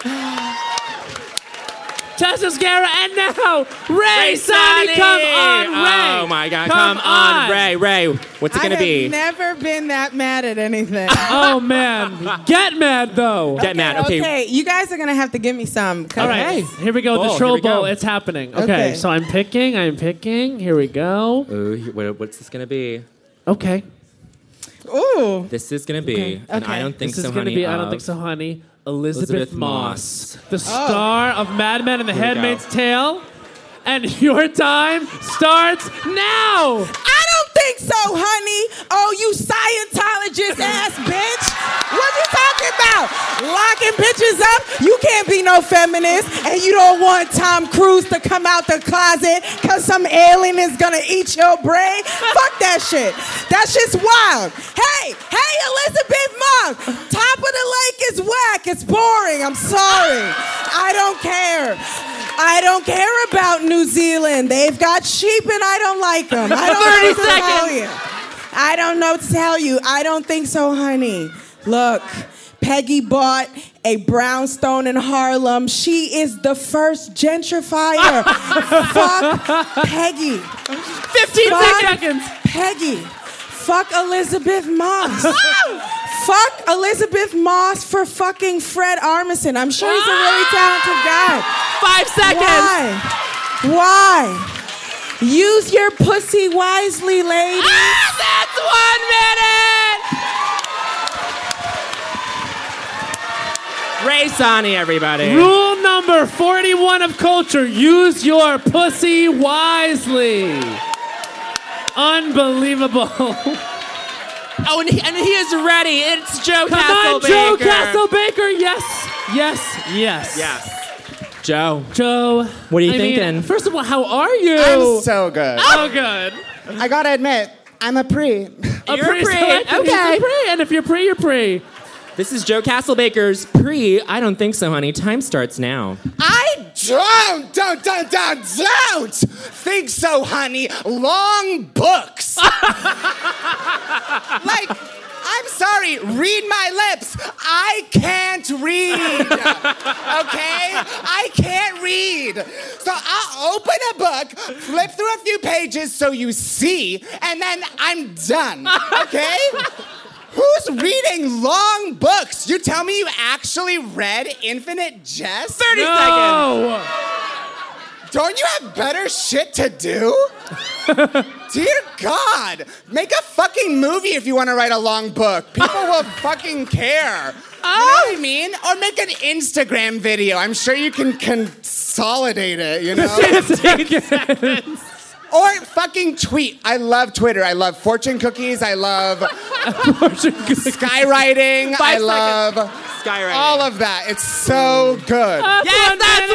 Tessa Scara, and now Ray Sani, come on, Ray. Oh my God, come on, Ray. Ray, what's it gonna be? I've never been that mad at anything. Oh man, get mad though. Get mad. Okay. You guys are gonna have to give me some. All right, here we go. The Oh, troll here we go. bowl. It's happening. Okay, Okay. so I'm picking. Here we go. Ooh, what's this gonna be? Okay. Ooh. This is gonna be, and I don't think This so, is going to honey. be, I don't of- think so, honey. Elizabeth Moss, the Oh. star of Mad Men and The Here we go. Handmaid's Tale. And your time starts now. I don't think so, honey. Oh, you Scientologist ass bitch. What you talking about? Locking bitches up? You can't be no feminist, and you don't want Tom Cruise to come out the closet because some alien is gonna eat your brain? Fuck that shit. That shit's wild. Hey, Elizabeth Moss. Top of the lake is whack. It's boring. I'm sorry. I don't care. I don't care about New Zealand. They've got sheep and I don't like them. I don't 30 know what to tell seconds. you. I don't know what to tell you. I don't think so, honey. Look, Peggy bought a brownstone in Harlem. She is the first gentrifier. Fuck Peggy. 15 seconds. Peggy. Fuck Elizabeth Moss. Fuck Elizabeth Moss for fucking Fred Armisen. I'm sure he's a really talented guy. 5 seconds. Why? Use your pussy wisely, ladies. That's 1 minute! Ray Sani, everybody. Rule number 41 of culture, use your pussy wisely. Unbelievable. Oh, and he is ready. It's Joe Come Castlebaker. on, Joe Castlebaker. Yes. Yes. Joe. What are you thinking? First of all, how are you? I'm so good. Oh, good. I gotta admit, I'm a pre. You're a pre. Okay. And if you're pre, you're pre. This is Joe Castlebaker's pre. I don't think so, honey. Time starts now. I don't think so, honey. Long books. Like, I'm sorry, read my lips. I can't read. Okay? I can't read. So I'll open a book, flip through a few pages so you see, and then I'm done. Okay? Who's reading long books? You tell me you actually read Infinite Jest? 30 seconds. Don't you have better shit to do? Dear God, make a fucking movie if you want to write a long book. People will fucking care. You know what I mean? Or make an Instagram video. I'm sure you can consolidate it, you know? Or fucking tweet. I love Twitter. I love fortune cookies. I love skywriting. I love skywriting. All of that. It's so good. Yes, that's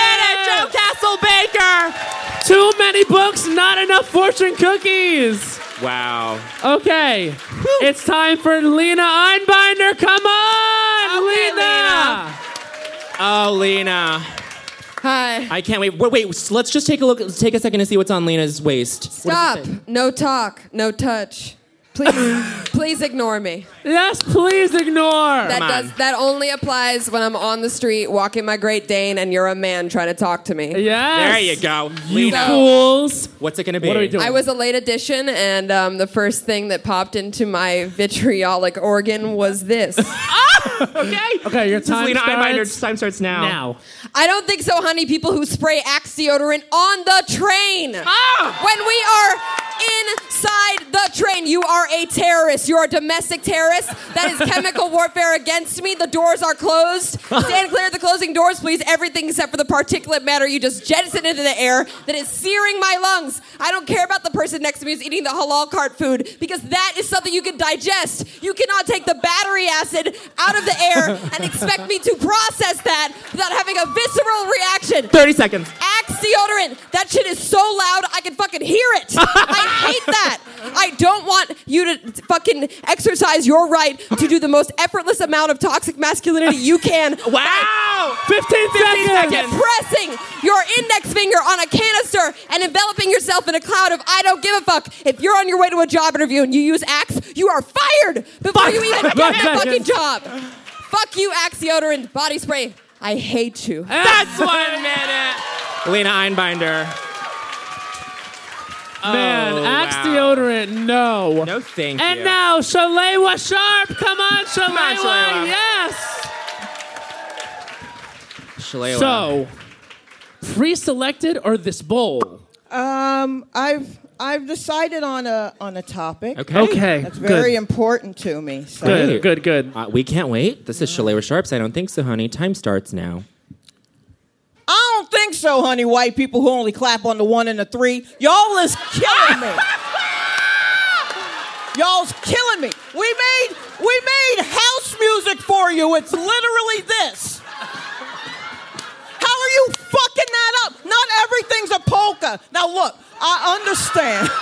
1 minute, Joe Castlebaker. Too many books, not enough fortune cookies. Wow. Okay. It's time for Lena Einbinder. Come on, Lena. Oh, Lena. Hi. I can't wait. Wait, let's just take a look. Take a second to see what's on Lena's waist. Stop. No talk. No touch. Please ignore me. Yes, please ignore. That only applies when I'm on the street walking my Great Dane and you're a man trying to talk to me. Yes. There you go. You Lena. fools. What's it going to be? What are we doing? I was a late addition, and the first thing that popped into my vitriolic organ was this. Okay, your time Lena starts. Einbinder's time starts now. I don't think so, honey. People who spray Axe deodorant on the train. When we are inside the train, you are a terrorist. You're a domestic terrorist. That is chemical warfare against me. The doors are closed. Stand clear of the closing doors, please. Everything except for the particulate matter you just jettisoned into the air that is searing my lungs. I don't care about the person next to me who's eating the halal cart food, because that is something you can digest. You cannot take the battery acid out of the air and expect me to process that without having a visceral reaction. 30 seconds. Axe deodorant. That shit is so loud I can fucking hear it. I hate that. I don't want you to fucking exercise your right to do the most effortless amount of toxic masculinity you can. Wow! 15 seconds. Pressing your index finger on a canister and enveloping yourself in a cloud of I don't give a fuck. If you're on your way to a job interview and you use Axe, you are fired before you even get the fucking job. Fuck you, Axe deodorant, body spray. I hate you. That's 1 minute. Lena Einbinder. Man, Axe deodorant, no. No, thank And you. now, Shalewa Sharp. Come on, Shalewa. Shalewa. Yes. Shalewa. So, pre-selected or this bowl? I've decided on a topic. Okay. That's good. very important to me. So. Good. We can't wait. This is Shalewa Sharp's I Don't Think So, Honey. Time starts now. I don't think so, honey. White people who only clap on the 1 and the 3. Y'all is killing me. Y'all's killing me. We made house music for you. It's literally this. How are you fucking that up? Not everything's a polka. Now look, I understand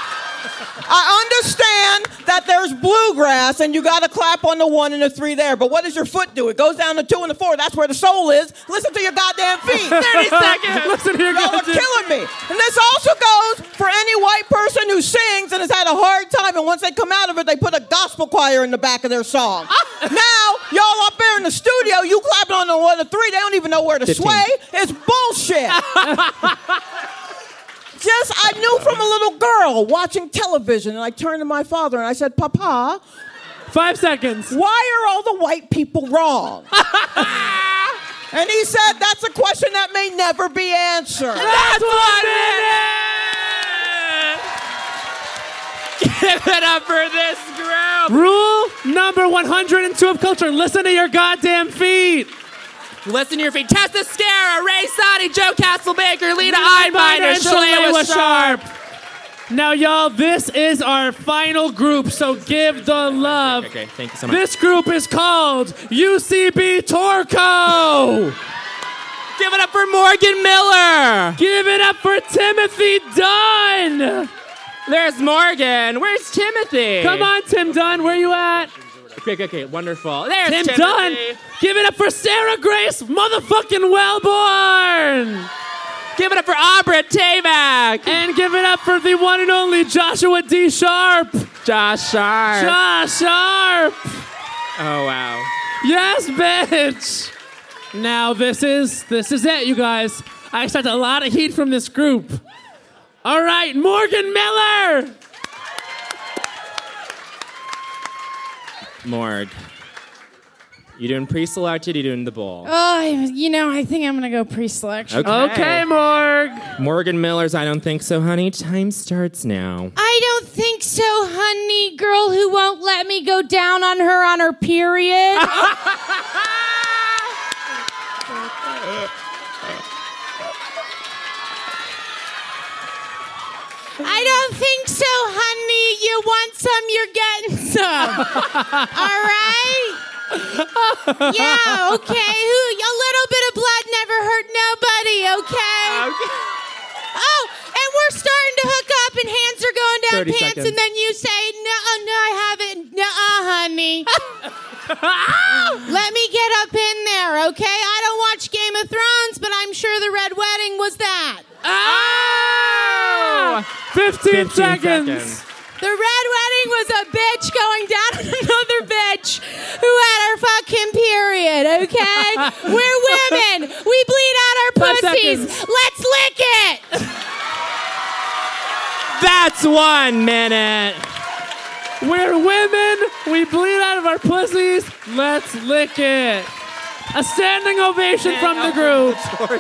that there's bluegrass and you gotta clap on the 1 and the 3 there, but what does your foot do? It goes down to 2 and the 4. That's where the soul is. Listen to your goddamn feet. 30 seconds. Listen to your Y'all are goddamn killing me. And this also goes for any white person who sings and has had a hard time and once they come out of it, they put a gospel choir in the back of their song. Now, y'all up there in the studio, you clapping on the 1 to 3, they don't even know where to 15. sway. It's bullshit. I knew from a little girl watching television, and I turned to my father and I said, Papa, 5 seconds. Why are all the white people wrong? And he said, that's a question that may never be answered. That's 1 minute! Give it up for this group. Rule number 102 of culture. Listen to your goddamn feet. Listen to your feet. Tessa Scara, Ray Sadi, Joe Castlebaker, Lita Einbinder, and Shalewa Sharp. Now, y'all, this is our final group, so give the love. Okay, thank you so much. This group is called UCB Torco. Give it up for Morgan Miller. Give it up for Timothy Dunn. There's Morgan. Where's Timothy? Come on, Tim Dunn. Where you at? Okay, wonderful. There's Tim Timothy. Dunn. Give it up for Sarah Grace motherfucking Wellborn. Give it up for Abra Tavak. And give it up for the one and only Joshua D. Sharp. Josh Sharp. Josh Sharp. Oh, wow. Yes, bitch. Now, this is it, you guys. I expect a lot of heat from this group. All right, Morgan Miller. Morg. You doing pre-selected? You doing the bowl? Oh, I think I'm gonna go pre-selection. Okay, Morg. Morgan Miller's I Don't Think So, Honey. Time starts now. I don't think so, honey. Girl who won't let me go down on her period. I don't think so, honey. You want some, you're getting some. All right? Yeah, okay. A little bit of blood never hurt nobody, okay? Oh, and we're starting to hook up and hands are going down 30 pants seconds. and then you say, no, I haven't. Nuh-uh, honey. Let me get up in there, okay? I don't watch Game of Thrones, but I'm sure the Red Wedding was that. Oh! 15 seconds. The Red Wedding was a bitch going down on another bitch who had her fucking period, okay? We're women. We bleed out our 5 pussies. seconds. Let's lick it. That's 1 minute. We're women. We bleed out of our pussies. Let's lick it. A standing ovation from the group.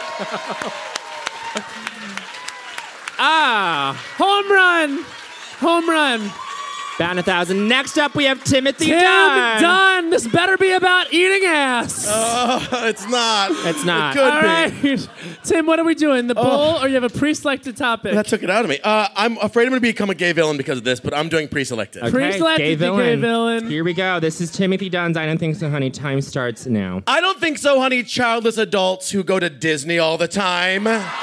Home run. Home run. Bound 1,000. Next up, we have Timothy Tim Dunn. Dunn. This better be about eating ass. It's not. It's not. It could All be. right. Tim, what are we doing? The bowl or you have a pre-selected topic? That took it out of me. I'm afraid I'm going to become a gay villain because of this, but I'm doing pre-selected. Okay, Pre-selected gay to gay villain. Here we go. This is Timothy Dunn's I Don't Think So, Honey. Time starts now. I don't think so, honey. Childless adults who go to Disney all the time.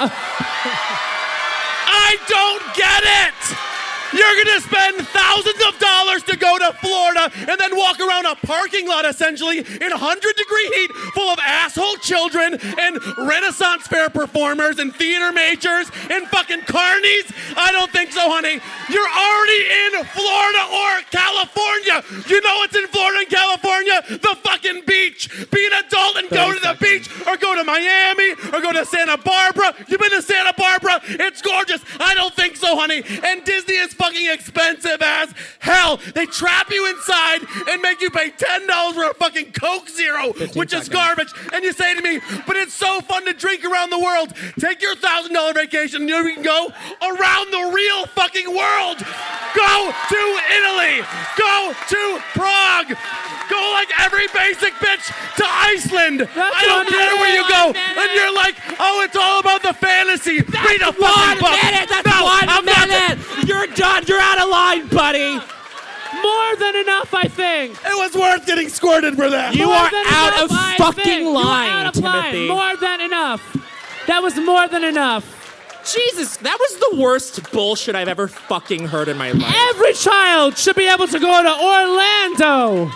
I don't get it! You're gonna spend thousands of dollars to go to Florida and then walk around a parking lot essentially in 100-degree heat full of asshole children and Renaissance fair performers and theater majors and fucking carnies? I don't think so, honey. You're already in Florida or California. You know what's in Florida and California? The fucking beach. Be an adult and go to the beach or go to Miami or go to Santa Barbara. You've been to Santa Barbara? It's gorgeous. I don't think so, honey. And Disney is fucking expensive as hell. They trap you inside and make you pay $10 for a fucking Coke Zero, which is garbage. And you say to me, but it's so fun to drink around the world. Take your $1,000 vacation and you can go around the real fucking world. Go to Italy. Go to Prague. Go like every basic bitch to Iceland. I don't care where you go. And you're like, oh, it's all about the fantasy. Read a fucking book. That's 1 minute. You're done. You're out of line, buddy. More than enough, I think. It was worth getting squirted for that. You More are than out enough, of I fucking think. You are line, out of Timothy. line. More than enough. That was more than enough. Jesus, that was the worst bullshit I've ever fucking heard in my life. Every child should be able to go to Orlando.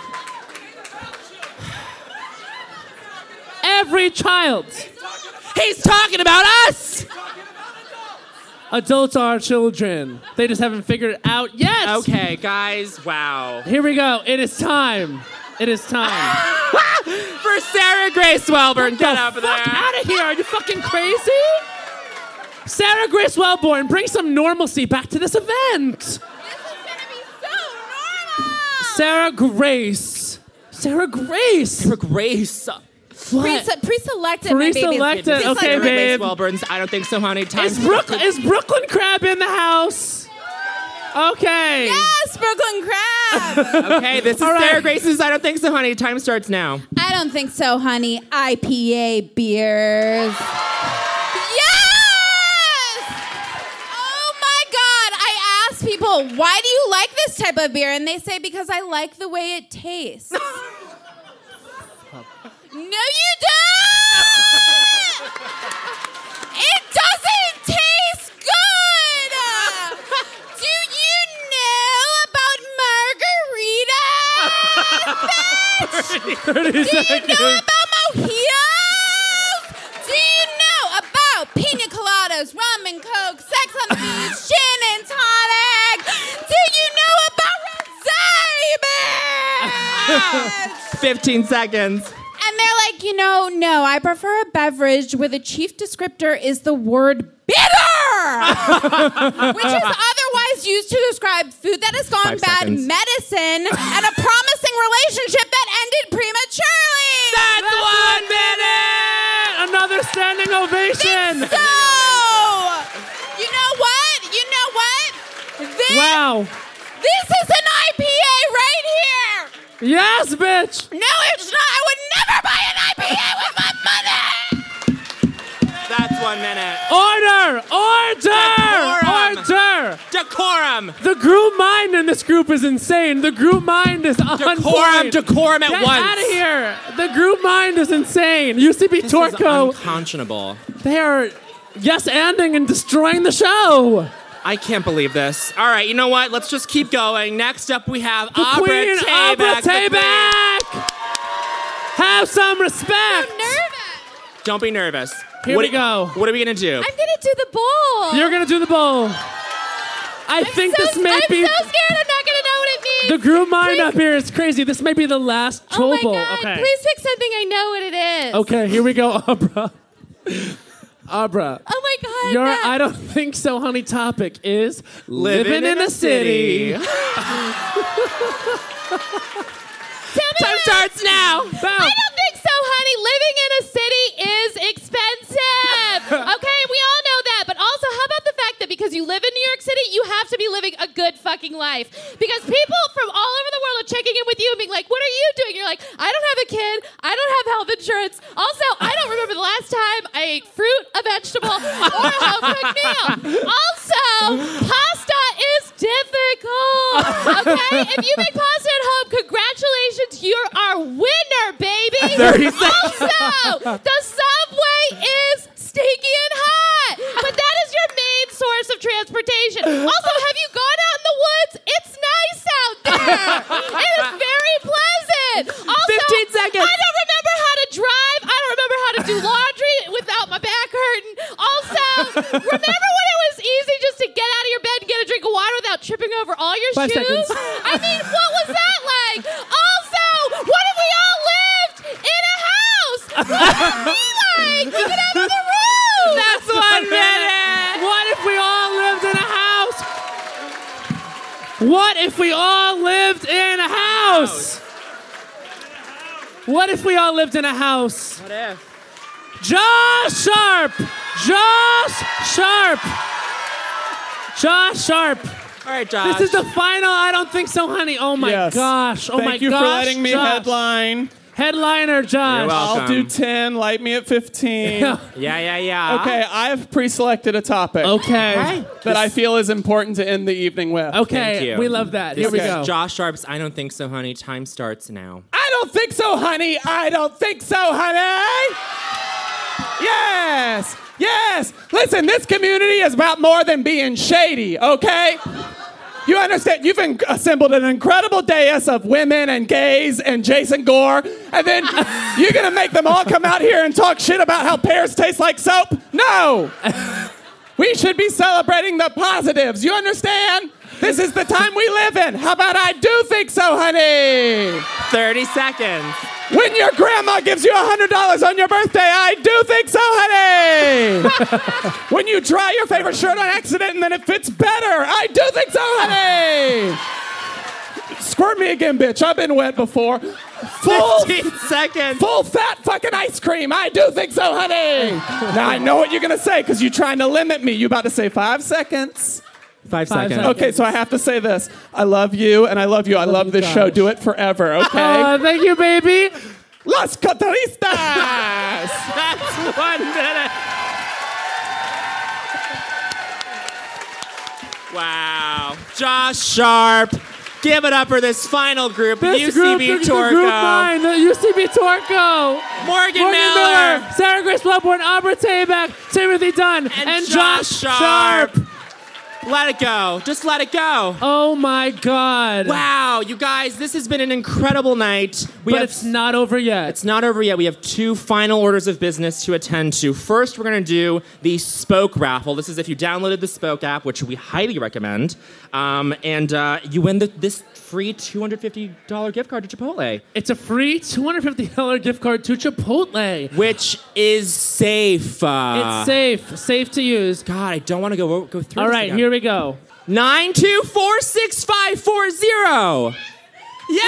Every child. He's talking about us. Adults are children. They just haven't figured it out yet. Okay, guys, wow. Here we go. It is time. It is time. For Sarah Grace Wellborn. Get up there. Out of here. Are you fucking crazy? Sarah Grace Wellborn, bring some normalcy back to this event. This is going to be so normal. Sarah Grace. Sarah Grace. Sarah Grace. Pre-selected. Pre-selected. Okay, babe. Wellborns. I don't think so, honey. Is Brooklyn Crab in the house? Okay. Yes, Brooklyn Crab. Okay, this is Sarah Grace's I don't think so, honey. Time starts now. I don't think so, honey. IPA beers. Yes! Oh my God! I asked people, why do you like this type of beer? And they say, because I like the way it tastes. No, you don't! It doesn't taste good! Do you know about margaritas? 30 Do you seconds. know about mojitos? Do you know about pina coladas, rum and coke, sex on the beach, gin and tonic? Do you know about rosé? 15 seconds. And they're like, no, I prefer a beverage where the chief descriptor is the word bitter, which is otherwise used to describe food that has gone 5 bad, seconds. medicine, and a promising relationship that ended prematurely. That's 1 minute! Another standing ovation. So, you know what? Wow. This is an IPA right here. Yes, bitch. No, it's not. I would never buy an IPA with my money. That's 1 minute. Order! Decorum! The group mind in this group is insane. The group mind is on point. Decorum at Get once. out of here. The group mind is insane. UCB This Torco. is unconscionable. They are yes-anding and destroying the show. I can't believe this. All right, you know what? Let's just keep going. Next up, we have The Abra Queen, Abra Tayback. Tayback. Have some respect. Don't be nervous. Here we go. What are we going to do? I'm gonna do the bowl. You're going to do the bowl. I think this may be... I'm so scared I'm not gonna know what it means. The group mind up here is crazy. This may be the last Oh Chol my Bowl. God! Okay. Please pick something I know what it is. Okay, here we go, Abra. Abra. Oh my God! Your Matt. I don't think so, honey topic is living in a city. Time starts now. I don't think so, honey. Living in a city is expensive. Okay, we all know that. But also, how about the fact that because you live in New York City, you have to be living a good fucking life? Because people from all over the world are checking in with you and being like, what are you doing? You're like, I don't have a kid. I don't have health insurance. Also, I don't remember the last time I ate fruit, a vegetable, or a home-cooked meal. Also, pasta is difficult. Okay? If you make pasta at home, congratulations. You're our winner, baby. 30 seconds. Also, the subway is stinky and hot. But that is your main source of transportation. Also, have you gone out in the woods? It's nice out there. It is very pleasant. Also, 15 seconds. I don't remember how to drive. I don't remember how to do laundry without my back hurting. Also, remember when it was easy just to get out of your bed and get a drink of water without tripping over all your 5 shoes? seconds. I mean, what was that like? Also, what if we all lived in a house? What would it be like? We could have other rooms. That's 1 minute. What if we all lived in a house? What if we all lived in a house? What if we all lived in a house? What if? Josh Sharp! Josh Sharp! Josh Sharp! All right, Josh. This is the final I don't think so, honey. Oh my Yes. gosh. Oh Thank my you gosh. for letting me Josh. headline. Headliner, Josh. You're welcome. I'll do 10. Light me at 15. Yeah. Okay, I've pre-selected a topic. Okay. That I feel is important to end the evening with. Okay, Thank you. we love that. Here This we is go. Josh Sharp's I don't think so, honey. Time starts now. I don't think so, honey. I don't think so, honey. Yes. Yes. Listen, this community is about more than being shady, okay? You understand? You've assembled an incredible dais of women and gays and Jason Gore, and then you're gonna make them all come out here and talk shit about how pears taste like soap? No! We should be celebrating the positives. You understand? This is the time we live in. How about I do think so, honey? 30 seconds. When your grandma gives you $100 on your birthday, I do think so, honey. When you dry your favorite shirt on accident and then it fits better, I do think so, honey. Squirt me again, bitch. I've been wet before. 15 seconds. Full fat fucking ice cream. I do think so, honey. Now I know what you're going to say because you're trying to limit me. You about to say 5 seconds? 5 seconds. Okay, so I have to say this. I love you, and I love you. I love this show. Do it forever, okay? Thank you, baby. Las Cotaristas! That's 1 minute. Wow. Josh Sharp. Give it up for this final group. This UCB group, Torco. the group line, the UCB Torco. Morgan Miller. Sarah Grace Bloodborne, Aubrey Tabak, Timothy Dunn, and Josh Sharp. Let it go. Just let it go. Oh my God. Wow, you guys, this has been an incredible night. But it's not over yet. It's not over yet. We have 2 final orders of business to attend to. First, we're going to do the Spoke raffle. This is if you downloaded the Spoke app, which we highly recommend. And you win this free $250 gift card to Chipotle. It's a free $250 gift card to Chipotle. Which is safe. It's safe. Safe to use. God, I don't want to go through All this right, again. here we go. 9246540. Yes!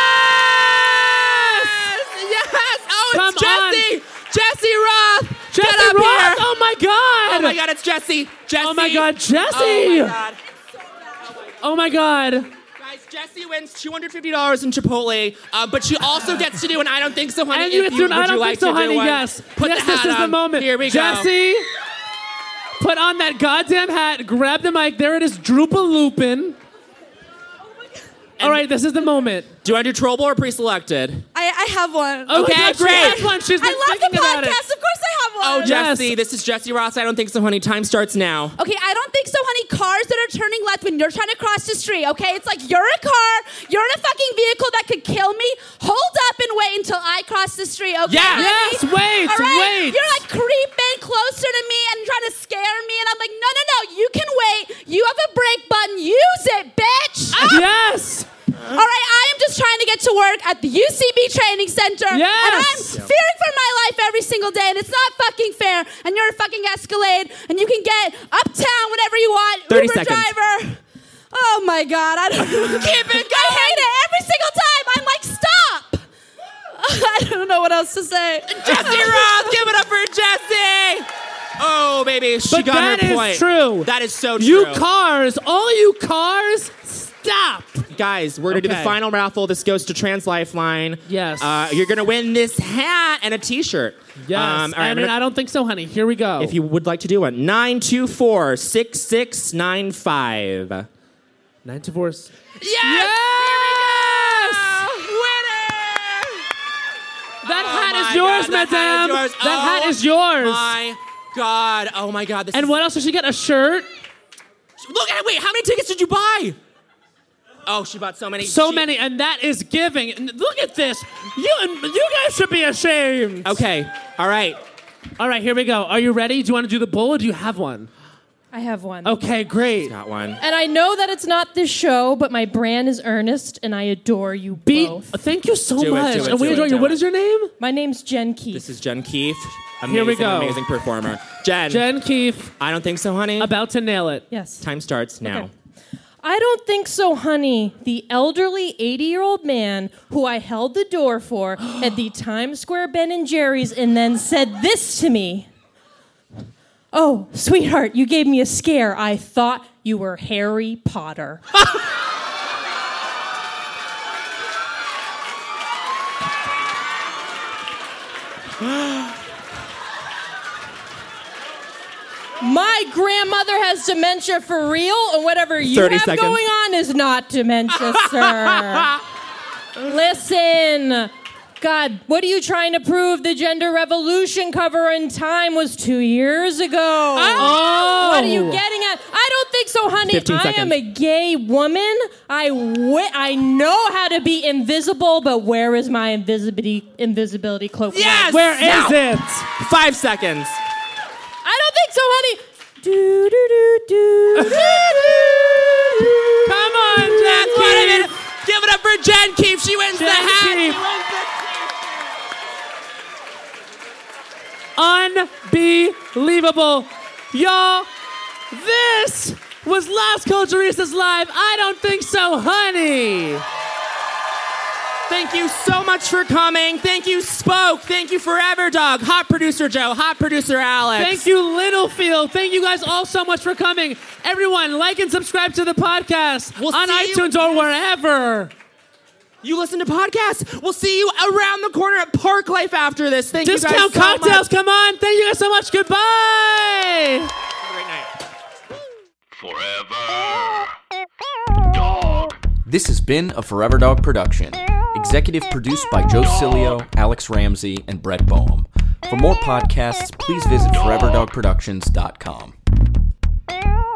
Yes! Oh, Come it's Jesse! on. Jesse Roth! Jesse Get up Roth! here! Oh my God! Oh my God, it's Jesse! Jesse! Oh my God, Jesse! Oh my God. Oh my God. Guys, Jesse wins $250 in Chipotle, but she also gets to do an I Don't Think So, Honey. And you if get to an I would Don't you Think like So, to do Honey, one? yes. Put Yes, the this hat is the on. moment. Here we go. Jesse, put on that goddamn hat, grab the mic. There it is, droop-a-loopin'. All right, this is the moment. Do you want to do Trollable or pre-selected? I have one. Oh, Okay, my God, great. She has one. She's been I love the thinking about it. podcast. Of course I have one. Oh, Jesse, this is Jesse Ross. I Don't Think So, Honey. Time starts now. Okay, I don't think so, honey. Cars that are turning left when you're trying to cross the street, okay? It's like you're a car, you're in a fucking vehicle that could kill me. Hold up and wait until I cross the street, okay? Yeah. honey? Yes, wait, All right? wait. You're like creeping closer to me and trying to scare me, and I'm like, no, you can wait. You have a brake button. Use it, bitch. Yes. All right, I am just trying to get to work at the UCB Training Center. Yes. And I'm fearing for my life every single day, and it's not fucking fair. And you're a fucking Escalade, and you can get uptown whenever you want. 30 Uber seconds. driver. Oh my God, I don't Keep it going. I hate it every single time. I'm like, stop. I don't know what else to say. Jesse Roth, give it up for Jesse. Oh, baby, she But got that her is point. true. That is so true. You cars, all you cars, stop. Guys, we're going to do the Okay. final raffle. This goes to Trans Lifeline. Yes. You're going to win this hat and a T-shirt. Yes. All right, and I don't think so, honey. Here we go. if you would like to do one, 924-6695. 924. Yes! That hat my is yours, God, that hat is madame. yours. That hat Oh is yours. My God. Oh, my God. This And is... what else did she get? A shirt? Look at it. Wait, how many tickets did you buy? Oh, she bought so many. So many, and that is giving. And look at this. You guys should be ashamed. Okay. All right. All right, here we go. Are you ready? Do you want to do the bull or do you have one? I have one. Okay, great. Got one. And I know that it's not this show, but my brand is Ernest, and I adore you both. Thank you so Do it, much. do it, and we do it, adore you. do What it. is your name? My name's Jen Keefe. This is Jen Keefe. Amazing, Here we go. Amazing performer. Jen. Jen Keefe. I don't think so, honey. About to nail it. Yes. Time starts now. Okay. I don't think so, honey. The elderly 80-year-old man who I held the door for at the Times Square Ben & Jerry's and then said this to me. Oh, sweetheart, you gave me a scare. I thought you were Harry Potter. My grandmother has dementia for real, and whatever you 30 have seconds. going on is not dementia, sir. Listen, God, what are you trying to prove? The gender revolution cover in Time was 2 years ago. Oh! What are you getting at? I don't think so, honey. 15 I seconds. am a gay woman. I know how to be invisible, but where is my invisibility cloak? Yes! Where is Now. it? 5 seconds. I don't think so, honey. Come on, Jen Keefe. Give it up for Jen Keefe. She wins the hat. Unbelievable. Y'all, this was Las Culturistas Live. I don't think so, honey. Thank you so much for coming. Thank you, Spoke. Thank you, Forever Dog. Hot producer Joe. Hot producer Alex. Thank you, Littlefield. Thank you guys all so much for coming. Everyone, like and subscribe to the podcast on iTunes or wherever. You listen to podcasts. We'll see you around the corner at Park Life after this. Thank you guys so much. Discount cocktails, come on. Thank you guys so much. Goodbye. Have a great night. This has been a Forever Dog production. Executive produced by Joe Cilio, Alex Ramsey, and Brett Boehm. For more podcasts, please visit foreverdogproductions.com.